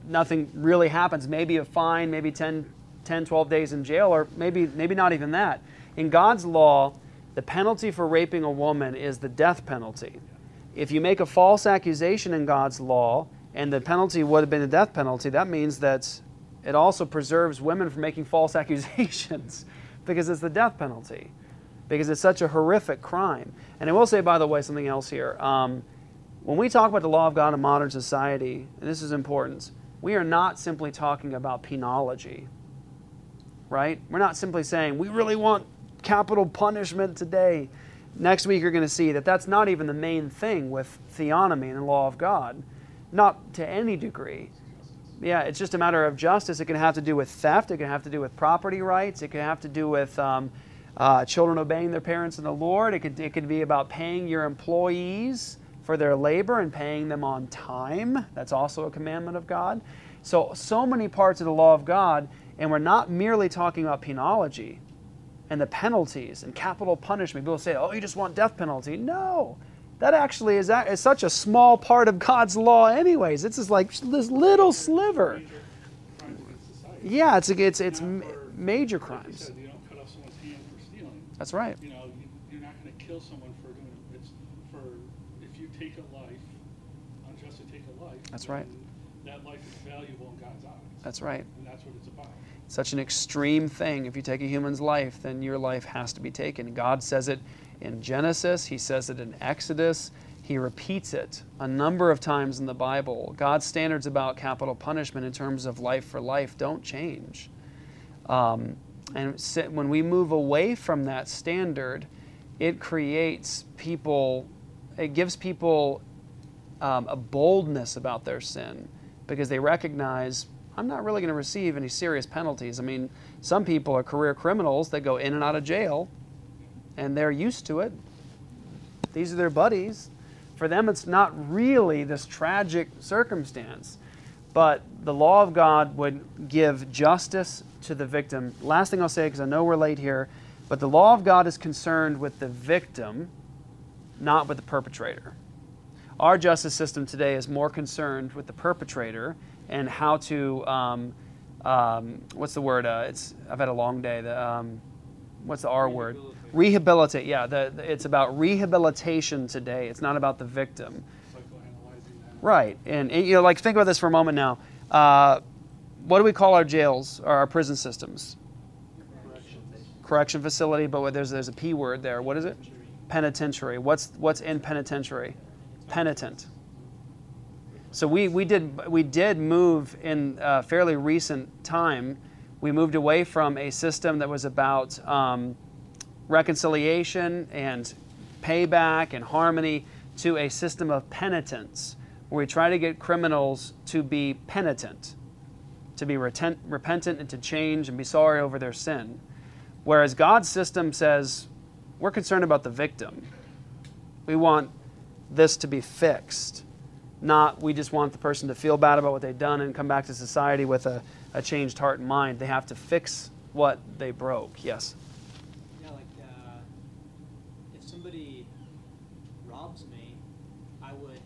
nothing really happens. Maybe a fine, maybe ten, ten, twelve days in jail, or maybe, maybe not even that. In God's law, the penalty for raping a woman is the death penalty. If you make a false accusation in God's law, and the penalty would have been the death penalty, that means that it also preserves women from making false accusations because it's the death penalty, because it's such a horrific crime. And I will say, by the way, something else here. Um, when we talk about the law of God in modern society, and this is important, we are not simply talking about penology, right? We're not simply saying, we really want capital punishment today. Next week you're going to see that that's not even the main thing with theonomy and the law of God. Not to any degree. Yeah, it's just a matter of justice. It can have to do with theft. It can have to do with property rights. It can have to do with um, uh, children obeying their parents in the Lord. It could, it could be about paying your employees for their labor and paying them on time. That's also a commandment of God. So, so many parts of the law of God, and we're not merely talking about penology and the penalties and capital punishment. People say, oh, you just want death penalty. No. That actually is, is such a small part of God's law anyways. It's just like this little sliver. Yeah, it's it's it's major crimes. You don't cut off someone's hand for stealing. That's right. You know, you're not going to kill someone for doing it. It's for, if you take a life, unjustly take a life. That's right. That life is valuable in God's eyes. That's right. And that's what it's about. Such an extreme thing. If you take a human's life, then your life has to be taken. God says it in Genesis. He says it in Exodus. He repeats it a number of times in the Bible. God's standards about capital punishment in terms of life for life don't change. Um, and when we move away from that standard, it creates people, it gives people um, a boldness about their sin because they recognize, I'm not really going to receive any serious penalties. I mean, some people are career criminals that go in and out of jail, and they're used to it. These are their buddies. For them, it's not really this tragic circumstance. But the law of God would give justice to the victim. Last thing I'll say, because I know we're late here, but the law of God is concerned with the victim, not with the perpetrator. Our justice system today is more concerned with the perpetrator and how to, um, um, what's the word? Uh, it's I've had a long day. The, um, what's the R word? Rehabilitate. Yeah, the, the, it's about rehabilitation today. It's not about the victim. Psychoanalyzing that. Right, and, and you know, like think about this for a moment now. Uh, what do we call our jails or our prison systems? Correction. Correction facility, but there's there's a P word there. What is it? Penitentiary. What's what's in penitentiary? Penitent. So we we did we did move in a fairly recent time. We moved away from a system that was about um, reconciliation and payback and harmony to a system of penitence, where we try to get criminals to be penitent, to be retent, repentant and to change and be sorry over their sin. Whereas God's system says, we're concerned about the victim. We want this to be fixed, not we just want the person to feel bad about what they've done and come back to society with a, a changed heart and mind. They have to fix what they broke. Yes? Yeah, like uh, if somebody robs me, I would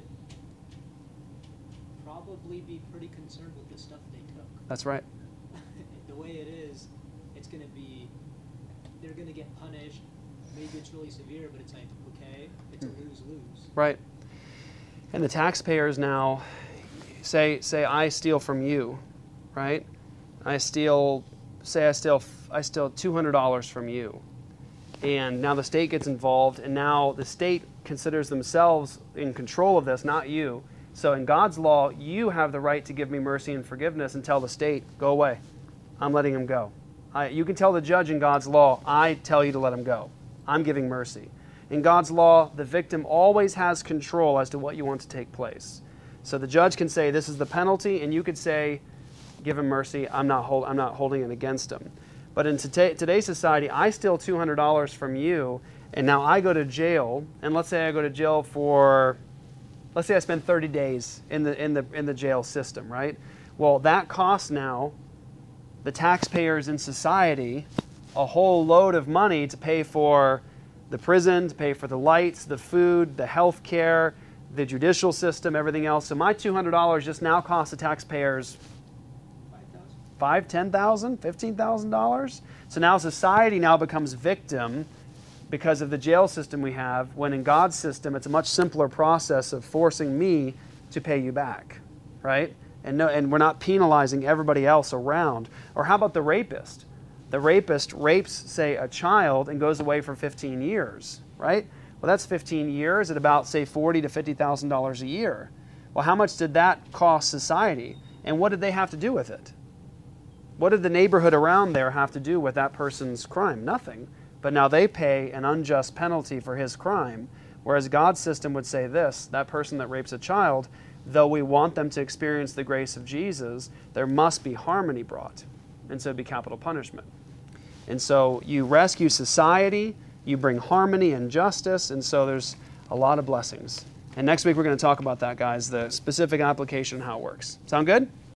probably be pretty concerned with the stuff they took. That's right. The way it is, it's going to be, they're going to get punished. Maybe it's really severe, but it's like, okay, it's a lose-lose. Right. And the taxpayers now say, say I steal from you, right? I steal, say I steal, I steal two hundred dollars from you. And now the state gets involved, and now the state considers themselves in control of this, not you. So in God's law, you have the right to give me mercy and forgiveness and tell the state, go away. I'm letting him go. I, you can tell the judge in God's law, I tell you to let him go. I'm giving mercy. In God's law, the victim always has control as to what you want to take place. So the judge can say, this is the penalty, and you could say, give him mercy, I'm not, hold, I'm not holding it against him. But in today, today's society, I steal two hundred dollars from you, and now I go to jail, and let's say I go to jail for, let's say I spend thirty days in the, in the, in the jail system, right? Well, that costs now the taxpayers in society a whole load of money to pay for the prison, to pay for the lights, the food, the health care, the judicial system, everything else. So my two hundred dollars just now costs the taxpayers five, ten thousand, fifteen thousand dollars. So now society now becomes victim because of the jail system we have, when in God's system it's a much simpler process of forcing me to pay you back, right? And no, and we're not penalizing everybody else around. Or how about the rapist? The rapist rapes, say, a child and goes away for fifteen years, right? Well, that's fifteen years at about, say, forty to fifty thousand dollars a year. Well, how much did that cost society? And what did they have to do with it? What did the neighborhood around there have to do with that person's crime? Nothing. But now they pay an unjust penalty for his crime. Whereas God's system would say this: that person that rapes a child, though we want them to experience the grace of Jesus, there must be harmony brought. And so it'd be capital punishment. And so you rescue society, you bring harmony and justice, and so there's a lot of blessings. And next week we're going to talk about that, guys, the specific application and how it works. Sound good?